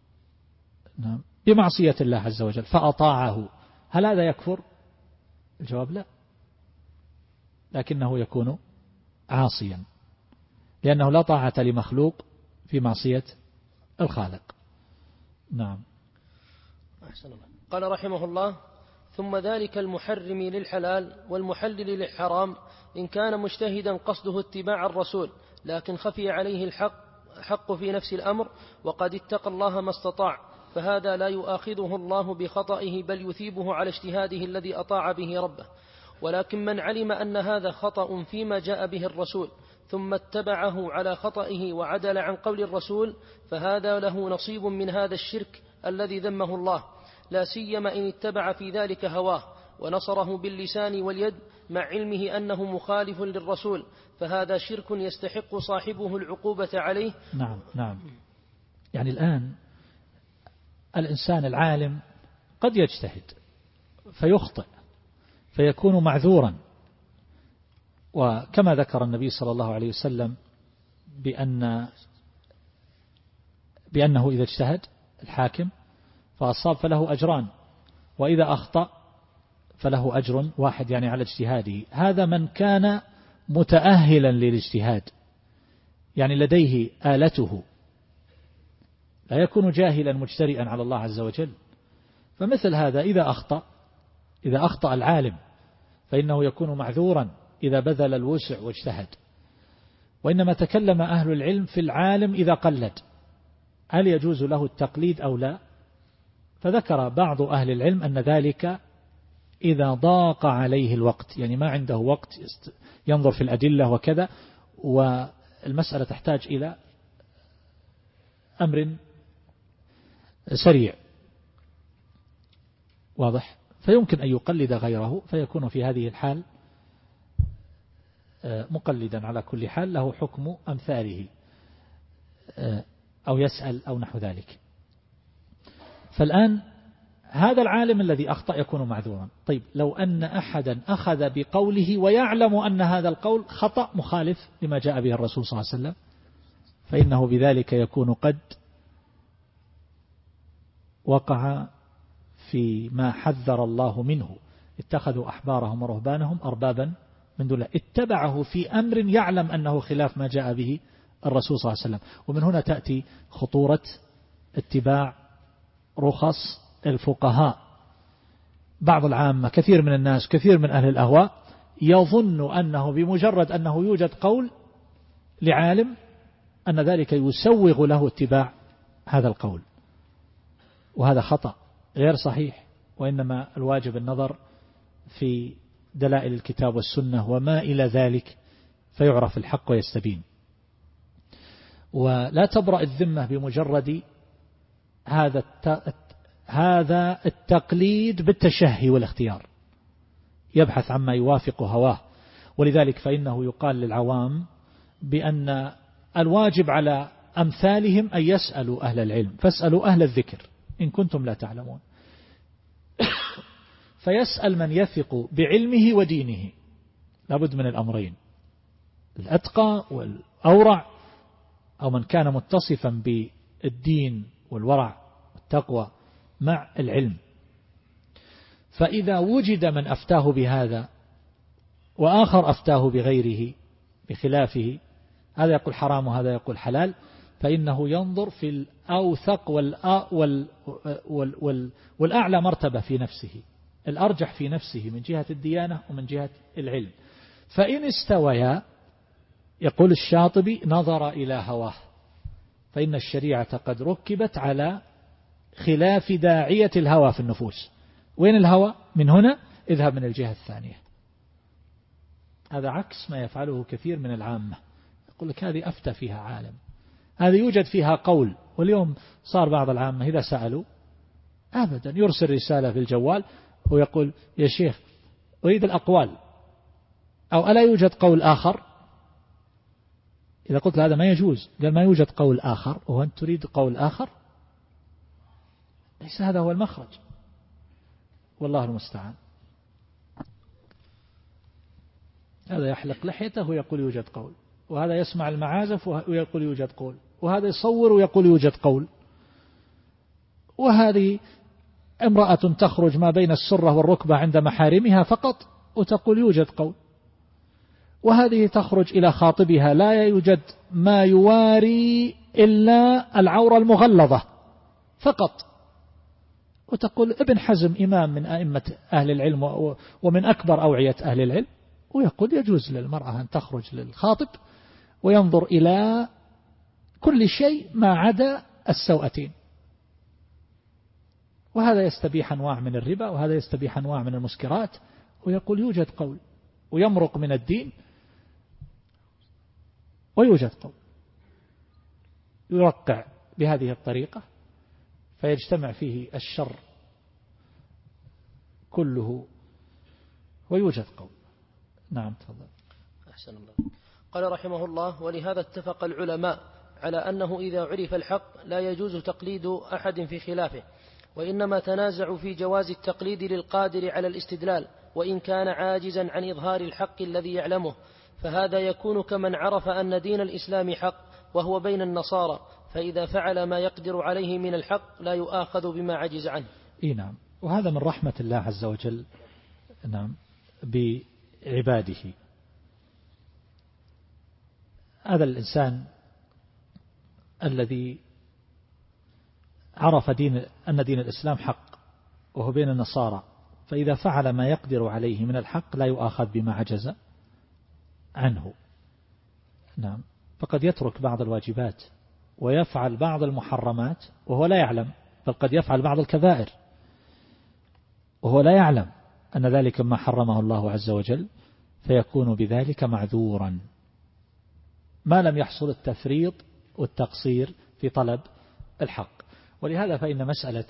بمعصية الله عز وجل فأطاعه، هل هذا يكفر؟ الجواب لا، لكنه يكون عاصيا لأنه لا طاعة لمخلوق في معصية الخالق. نعم. أحسن الله. قال رحمه الله ثم ذلك المحرم للحلال والمحلل للحرام إن كان مجتهدا قصده اتباع الرسول لكن خفي عليه الحق في نفس الأمر وقد اتقى الله ما استطاع، فهذا لا يؤاخذه الله بخطئه بل يثيبه على اجتهاده الذي أطاع به ربه. ولكن من علم أن هذا خطأ فيما جاء به الرسول ثم اتبعه على خطئه وعدل عن قول الرسول فهذا له نصيب من هذا الشرك الذي ذمه الله، لا سيما إن اتبع في ذلك هواه ونصره باللسان واليد مع علمه أنه مخالف للرسول، فهذا شرك يستحق صاحبه العقوبة عليه. نعم نعم. يعني الآن الإنسان العالم قد يجتهد فيخطئ فيكون معذورا، وكما ذكر النبي صلى الله عليه وسلم بأنه إذا اجتهد الحاكم فأصاب فله أجران، وإذا أخطأ فله أجر واحد يعني على اجتهاده. هذا من كان متأهلا للاجتهاد، يعني لديه آلته، لا يكون جاهلا مجترئا على الله عز وجل. فمثل هذا إذا أخطأ العالم فإنه يكون معذورا إذا بذل الوسع واجتهد. وإنما تكلم أهل العلم في العالم إذا قلد، هل يجوز له التقليد أو لا؟ فذكر بعض أهل العلم أن ذلك إذا ضاق عليه الوقت، يعني ما عنده وقت ينظر في الأدلة وكذا، والمسألة تحتاج إلى أمر سريع واضح، فيمكن أن يقلد غيره، فيكون في هذه الحال مقلدا على كل حال، له حكم أمثاله، أو يسأل أو نحو ذلك. فالآن هذا العالم الذي أخطأ يكون معذورا. طيب لو أن أحدا أخذ بقوله ويعلم أن هذا القول خطأ مخالف لما جاء به الرسول صلى الله عليه وسلم، فإنه بذلك يكون قد وقع فيما حذر الله منه. اتخذوا أحبارهم ورهبانهم أربابا من دون الله، اتبعه في أمر يعلم أنه خلاف ما جاء به الرسول صلى الله عليه وسلم. ومن هنا تأتي خطورة اتباع رخص الفقهاء. بعض العامة، كثير من الناس، كثير من أهل الأهواء يظن أنه بمجرد أنه يوجد قول لعالم أن ذلك يسوغ له اتباع هذا القول، وهذا خطأ غير صحيح. وإنما الواجب النظر في دلائل الكتاب والسنة وما إلى ذلك فيعرف الحق ويستبين. ولا تبرأ الذمة بمجرد هذا التقليد بالتشهي والاختيار، يبحث عما يوافق هواه. ولذلك فإنه يقال للعوام بأن الواجب على أمثالهم أن يسألوا أهل العلم، فاسألوا أهل الذكر إن كنتم لا تعلمون. فيسأل من يثق بعلمه ودينه، لابد من الأمرين، الأتقى والأورع، أو من كان متصفا بالدين والورع والتقوى مع العلم. فإذا وجد من أفتاه بهذا وآخر أفتاه بغيره بخلافه، هذا يقول حرام وهذا يقول حلال، فإنه ينظر في الأوثق والأعلى مرتبة في نفسه، الأرجح في نفسه من جهة الديانة ومن جهة العلم. فإن استويا، يقول الشاطبي، نظر إلى هواه، فإن الشريعة قد ركبت على خلاف داعية الهوى في النفوس. وين الهوى؟ من هنا اذهب من الجهة الثانية. هذا عكس ما يفعله كثير من العامة، يقول لك هذه أفتى فيها عالم، هذه يوجد فيها قول. واليوم صار بعض العامة إذا سألوا أبدا يرسل رسالة في الجوال ويقول يا شيخ أريد الأقوال، أو ألا يوجد قول آخر؟ إذا قلت هذا ما يجوز، قال ما يوجد قول آخر، وأنت تريد قول آخر؟ ليس هذا هو المخرج، والله المستعان. هذا يحلق لحيته ويقول يوجد قول، وهذا يسمع المعازف ويقول يوجد قول، وهذا يصور ويقول يوجد قول، وهذه امرأة تخرج ما بين السرة والركبة عند محارمها فقط وتقول يوجد قول، وهذه تخرج إلى خاطبها لا يوجد ما يواري إلا العورة المغلظة فقط، وتقول ابن حزم إمام من أئمة أهل العلم ومن أكبر أوعية أهل العلم، ويقول يجوز للمرأة أن تخرج للخاطب وينظر إلى كل شيء ما عدا السوأتين. وهذا يستبيح أنواع من الربا، وهذا يستبيح أنواع من المسكرات، ويقول يوجد قول، ويمرق من الدين ويوجد قول، يرقع بهذه الطريقة فيجتمع فيه الشر كله ويوجد قول. نعم تفضل. أحسن الله. قال رحمه الله: ولهذا اتفق العلماء على أنه إذا عرف الحق لا يجوز تقليد أحد في خلافه، وإنما تنازعوا في جواز التقليد للقادر على الاستدلال وإن كان عاجزا عن إظهار الحق الذي يعلمه، فهذا يكون كمن عرف أن دين الإسلام حق وهو بين النصارى، فإذا فعل ما يقدر عليه من الحق لا يؤاخذ بما عجز عنه. نعم. وهذا من رحمة الله عز وجل نعم بعباده. هذا الإنسان الذي عرف أن دين الإسلام حق وهو بين النصارى، فإذا فعل ما يقدر عليه من الحق لا يؤاخذ بما عجز عنه. نعم، فقد يترك بعض الواجبات ويفعل بعض المحرمات وهو لا يعلم، بل قد يفعل بعض الكبائر وهو لا يعلم أن ذلك ما حرمه الله عز وجل، فيكون بذلك معذورا ما لم يحصل التفريط والتقصير في طلب الحق. ولهذا فإن مسألة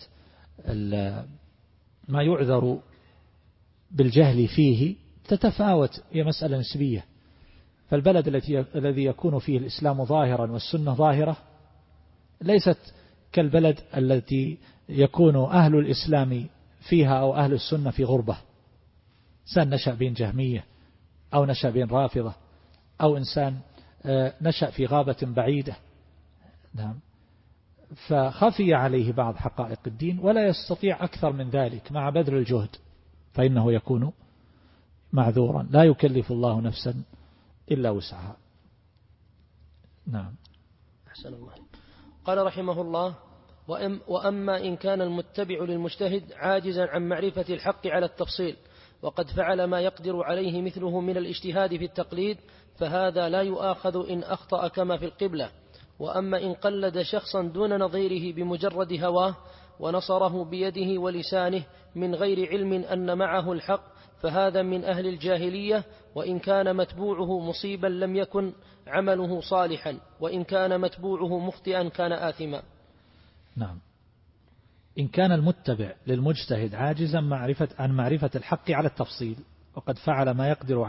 ما يعذر بالجهل فيه تتفاوت، هي مسألة نسبية. فالبلد الذي يكون فيه الإسلام ظاهرا والسنة ظاهرة ليست كالبلد التي يكون أهل الإسلام فيها أو أهل السنة في غربة. إنسان نشأ بين جهمية أو نشأ بين رافضة أو إنسان نشأ في غابة بعيدة، نعم، فخفي عليه بعض حقائق الدين ولا يستطيع أكثر من ذلك مع بذل الجهد، فإنه يكون معذورا. لا يكلف الله نفسا إلا وسعها. نعم. أحسن الله. قال رحمه الله: وأما إن كان المتبع للمجتهد عاجزا عن معرفة الحق على التفصيل وقد فعل ما يقدر عليه مثله من الاجتهاد في التقليد، فهذا لا يؤاخذ إن أخطأ كما في القبلة. وأما إن قلد شخصا دون نظيره بمجرد هواه ونصره بيده ولسانه من غير علم أن معه الحق، فهذا من أهل الجاهلية، وإن كان متبوعه مصيبا لم يكن عمله صالحا، وإن كان متبوعه مخطئا كان آثما. نعم. إن كان المتبع للمجتهد عاجزا عن معرفة الحق على التفصيل وقد فعل ما يقدر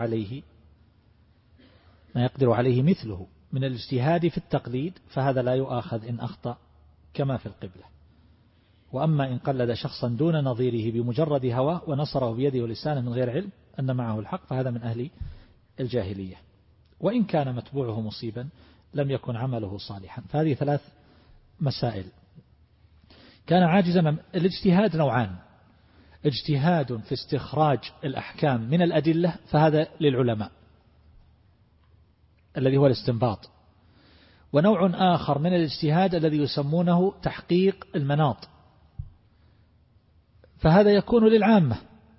عليه مثله من الاجتهاد في التقليد، فهذا لا يؤاخذ إن أخطأ كما في القبلة. وأما إن قلد شخصا دون نظيره بمجرد هواه ونصره بيده ولسانه من غير علم أن معه الحق، فهذا من أهل الجاهلية. وإن كان متبوعه مصيبا لم يكن عمله صالحا. فهذه 3 مسائل. كان عاجزا. الاجتهاد نوعان: اجتهاد في استخراج الأحكام من الأدلة، فهذا للعلماء الذي هو الاستنباط. ونوع آخر من الاجتهاد الذي يسمونه تحقيق المناط، فهذا يكون للعامة.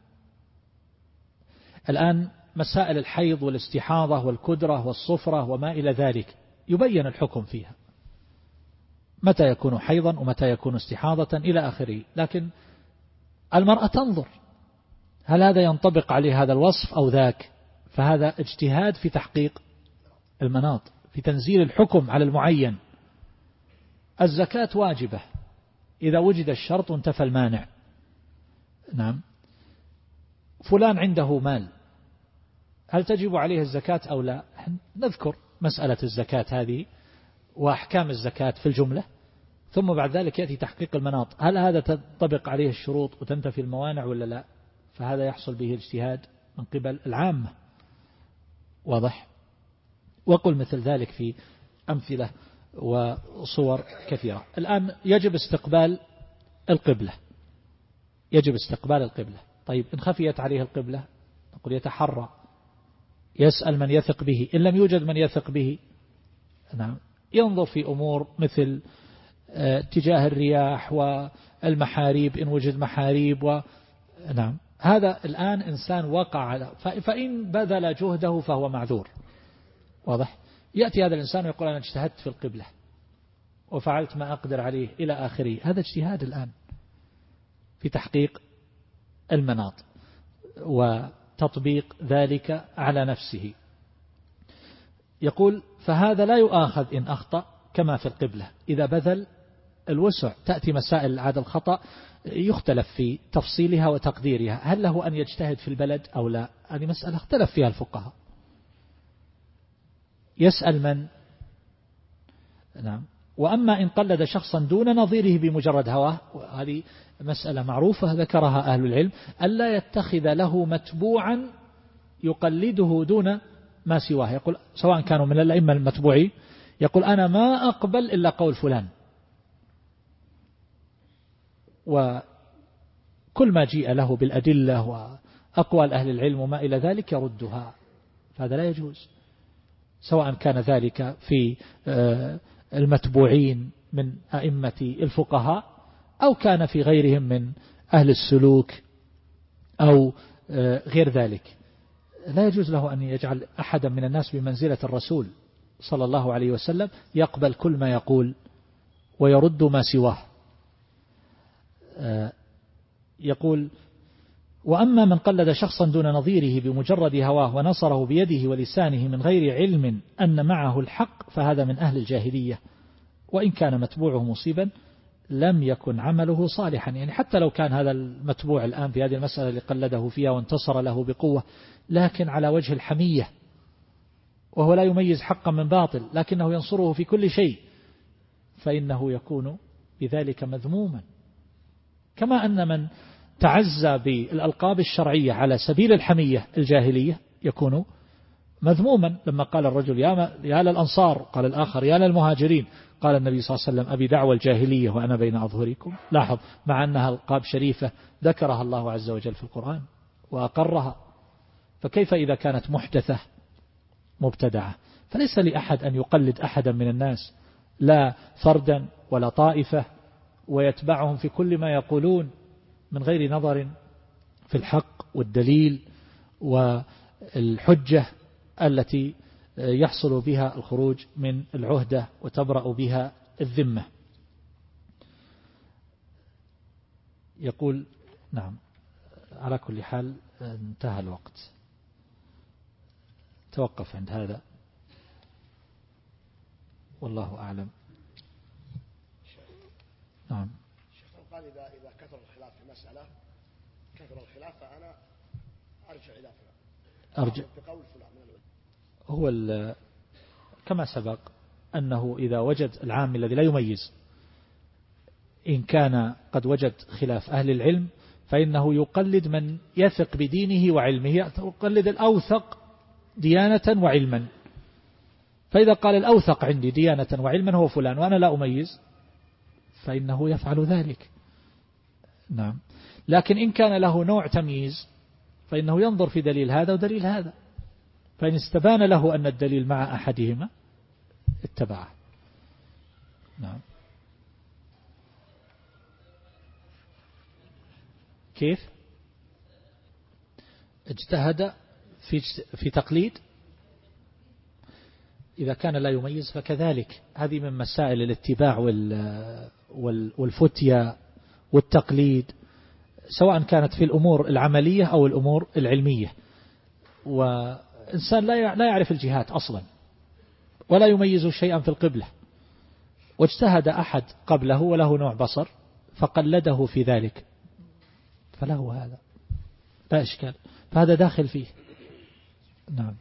الآن مسائل الحيض والاستحاضة والكدرة والصفرة وما إلى ذلك يبين الحكم فيها، متى يكون حيضا ومتى يكون استحاضة إلى آخره، لكن المرأة تنظر هل هذا ينطبق عليه هذا الوصف أو ذاك، فهذا اجتهاد في تحقيق المناط، في تنزيل الحكم على المعين. الزكاة واجبة إذا وجد الشرط وانتفى المانع. نعم. فلان عنده مال، هل تجب عليه الزكاة أو لا؟ نذكر مسألة الزكاة هذه وأحكام الزكاة في الجملة، ثم بعد ذلك يأتي تحقيق المناط، هل هذا تنطبق عليه الشروط وتنتفي الموانع ولا لا؟ فهذا يحصل به الاجتهاد من قبل العامة. واضح؟ وقل مثل ذلك في أمثلة وصور كثيرة. الآن يجب استقبال القبلة، يجب استقبال القبلة. طيب إن خفيت عليه القبلة نقول يتحرى، يسأل من يثق به. إن لم يوجد من يثق به، نعم، ينظر في أمور مثل اتجاه الرياح والمحاريب إن وجد محاريب نعم. هذا الآن إنسان وقع على، فإن بذل جهده فهو معذور. واضح؟ يأتي هذا الإنسان ويقول أنا اجتهدت في القبلة وفعلت ما أقدر عليه إلى آخره، هذا اجتهاد الآن في تحقيق المناط وتطبيق ذلك على نفسه. يقول فهذا لا يؤاخذ إن أخطأ كما في القبلة إذا بذل الوسع. تأتي مسائل عاد الخطأ يختلف في تفصيلها وتقديرها، هل له أن يجتهد في البلد أو لا؟ هذه مسألة اختلف فيها الفقهاء. يسأل من؟ نعم. وأما إن قلد شخصا دون نظيره بمجرد هواه، هذه مسألة معروفة ذكرها أهل العلم، ألا يتخذ له متبوعا يقلده دون ما سواه. يقول سواء كانوا من الأئمة المتبوعين، يقول أنا ما أقبل إلا قول فلان، وكل ما جيء له بالأدلة أقوال أهل العلم وما إلى ذلك يردها، فهذا لا يجوز، سواء كان ذلك في المتبوعين من أئمة الفقهاء أو كان في غيرهم من أهل السلوك أو غير ذلك. لا يجوز له أن يجعل أحدا من الناس بمنزلة الرسول صلى الله عليه وسلم يقبل كل ما يقول ويرد ما سواه. يقول: وأما من قلد شخصا دون نظيره بمجرد هواه ونصره بيده ولسانه من غير علم أن معه الحق فهذا من أهل الجاهلية، وإن كان متبوعه مصيبا لم يكن عمله صالحا. يعني حتى لو كان هذا المتبوع الآن في هذه المسألة اللي قلده فيها وانتصر له بقوة، لكن على وجه الحمية، وهو لا يميز حقا من باطل لكنه ينصره في كل شيء، فإنه يكون بذلك مذموما. كما أن من تعزى بالألقاب الشرعية على سبيل الحمية الجاهلية يكون مذموما. لما قال الرجل يا للأنصار، قال الآخر يا للمهاجرين، قال النبي صلى الله عليه وسلم: أبي دعوى الجاهلية وأنا بين أظهركم. لاحظ، مع أنها ألقاب شريفة ذكرها الله عز وجل في القرآن وأقرها، فكيف إذا كانت محدثة مبتدعة؟ فليس لأحد أن يقلد أحدا من الناس، لا فردا ولا طائفة، ويتبعهم في كل ما يقولون من غير نظر في الحق والدليل والحجة التي يحصل بها الخروج من العهدة وتبرأ بها الذمة. يقول: نعم، على كل حال انتهى الوقت، توقف عند هذا والله أعلم. نعم. شيخ قال إذا كثر الخلاف في مسألة، كثر الخلاف فأنا أرجع إلى فلان، أرجع بقول فلان من الوجه. هو كما سبق أنه إذا وجد العام الذي لا يميز، إن كان قد وجد خلاف أهل العلم فإنه يقلد من يثق بدينه وعلمه، يقلد الأوثق ديانة وعلما. فإذا قال الأوثق عندي ديانة وعلما هو فلان وأنا لا أميز، فإنه يفعل ذلك. نعم. لكن إن كان له نوع تمييز فإنه ينظر في دليل هذا ودليل هذا، فإن استبان له أن الدليل مع أحدهما اتبعه. نعم. كيف اجتهد في تقليد؟ إذا كان لا يميز فكذلك. هذه من مسائل الاتباع والفتية والتقليد، سواء كانت في الأمور العملية أو الأمور العلمية. وإنسان لا يعرف الجهات أصلا ولا يميز شيئا في القبلة، واجتهد أحد قبله وله نوع بصر فقلده في ذلك، فله هذا لا إشكال، فهذا داخل فيه. نعم.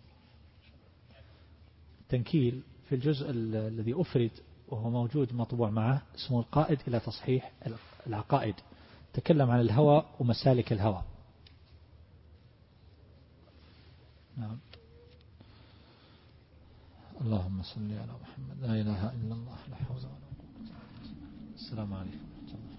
تنكيل في الجزء الذي أفرد وهو موجود مطبوع معه اسمه القائد إلى تصحيح العقائد، تكلم عن الهوى ومسالك الهوى. نعم. اللهم صل على محمد. لا إله إلا الله، لا حول ولا قوة إلا بالله. السلام عليكم ورحمة الله.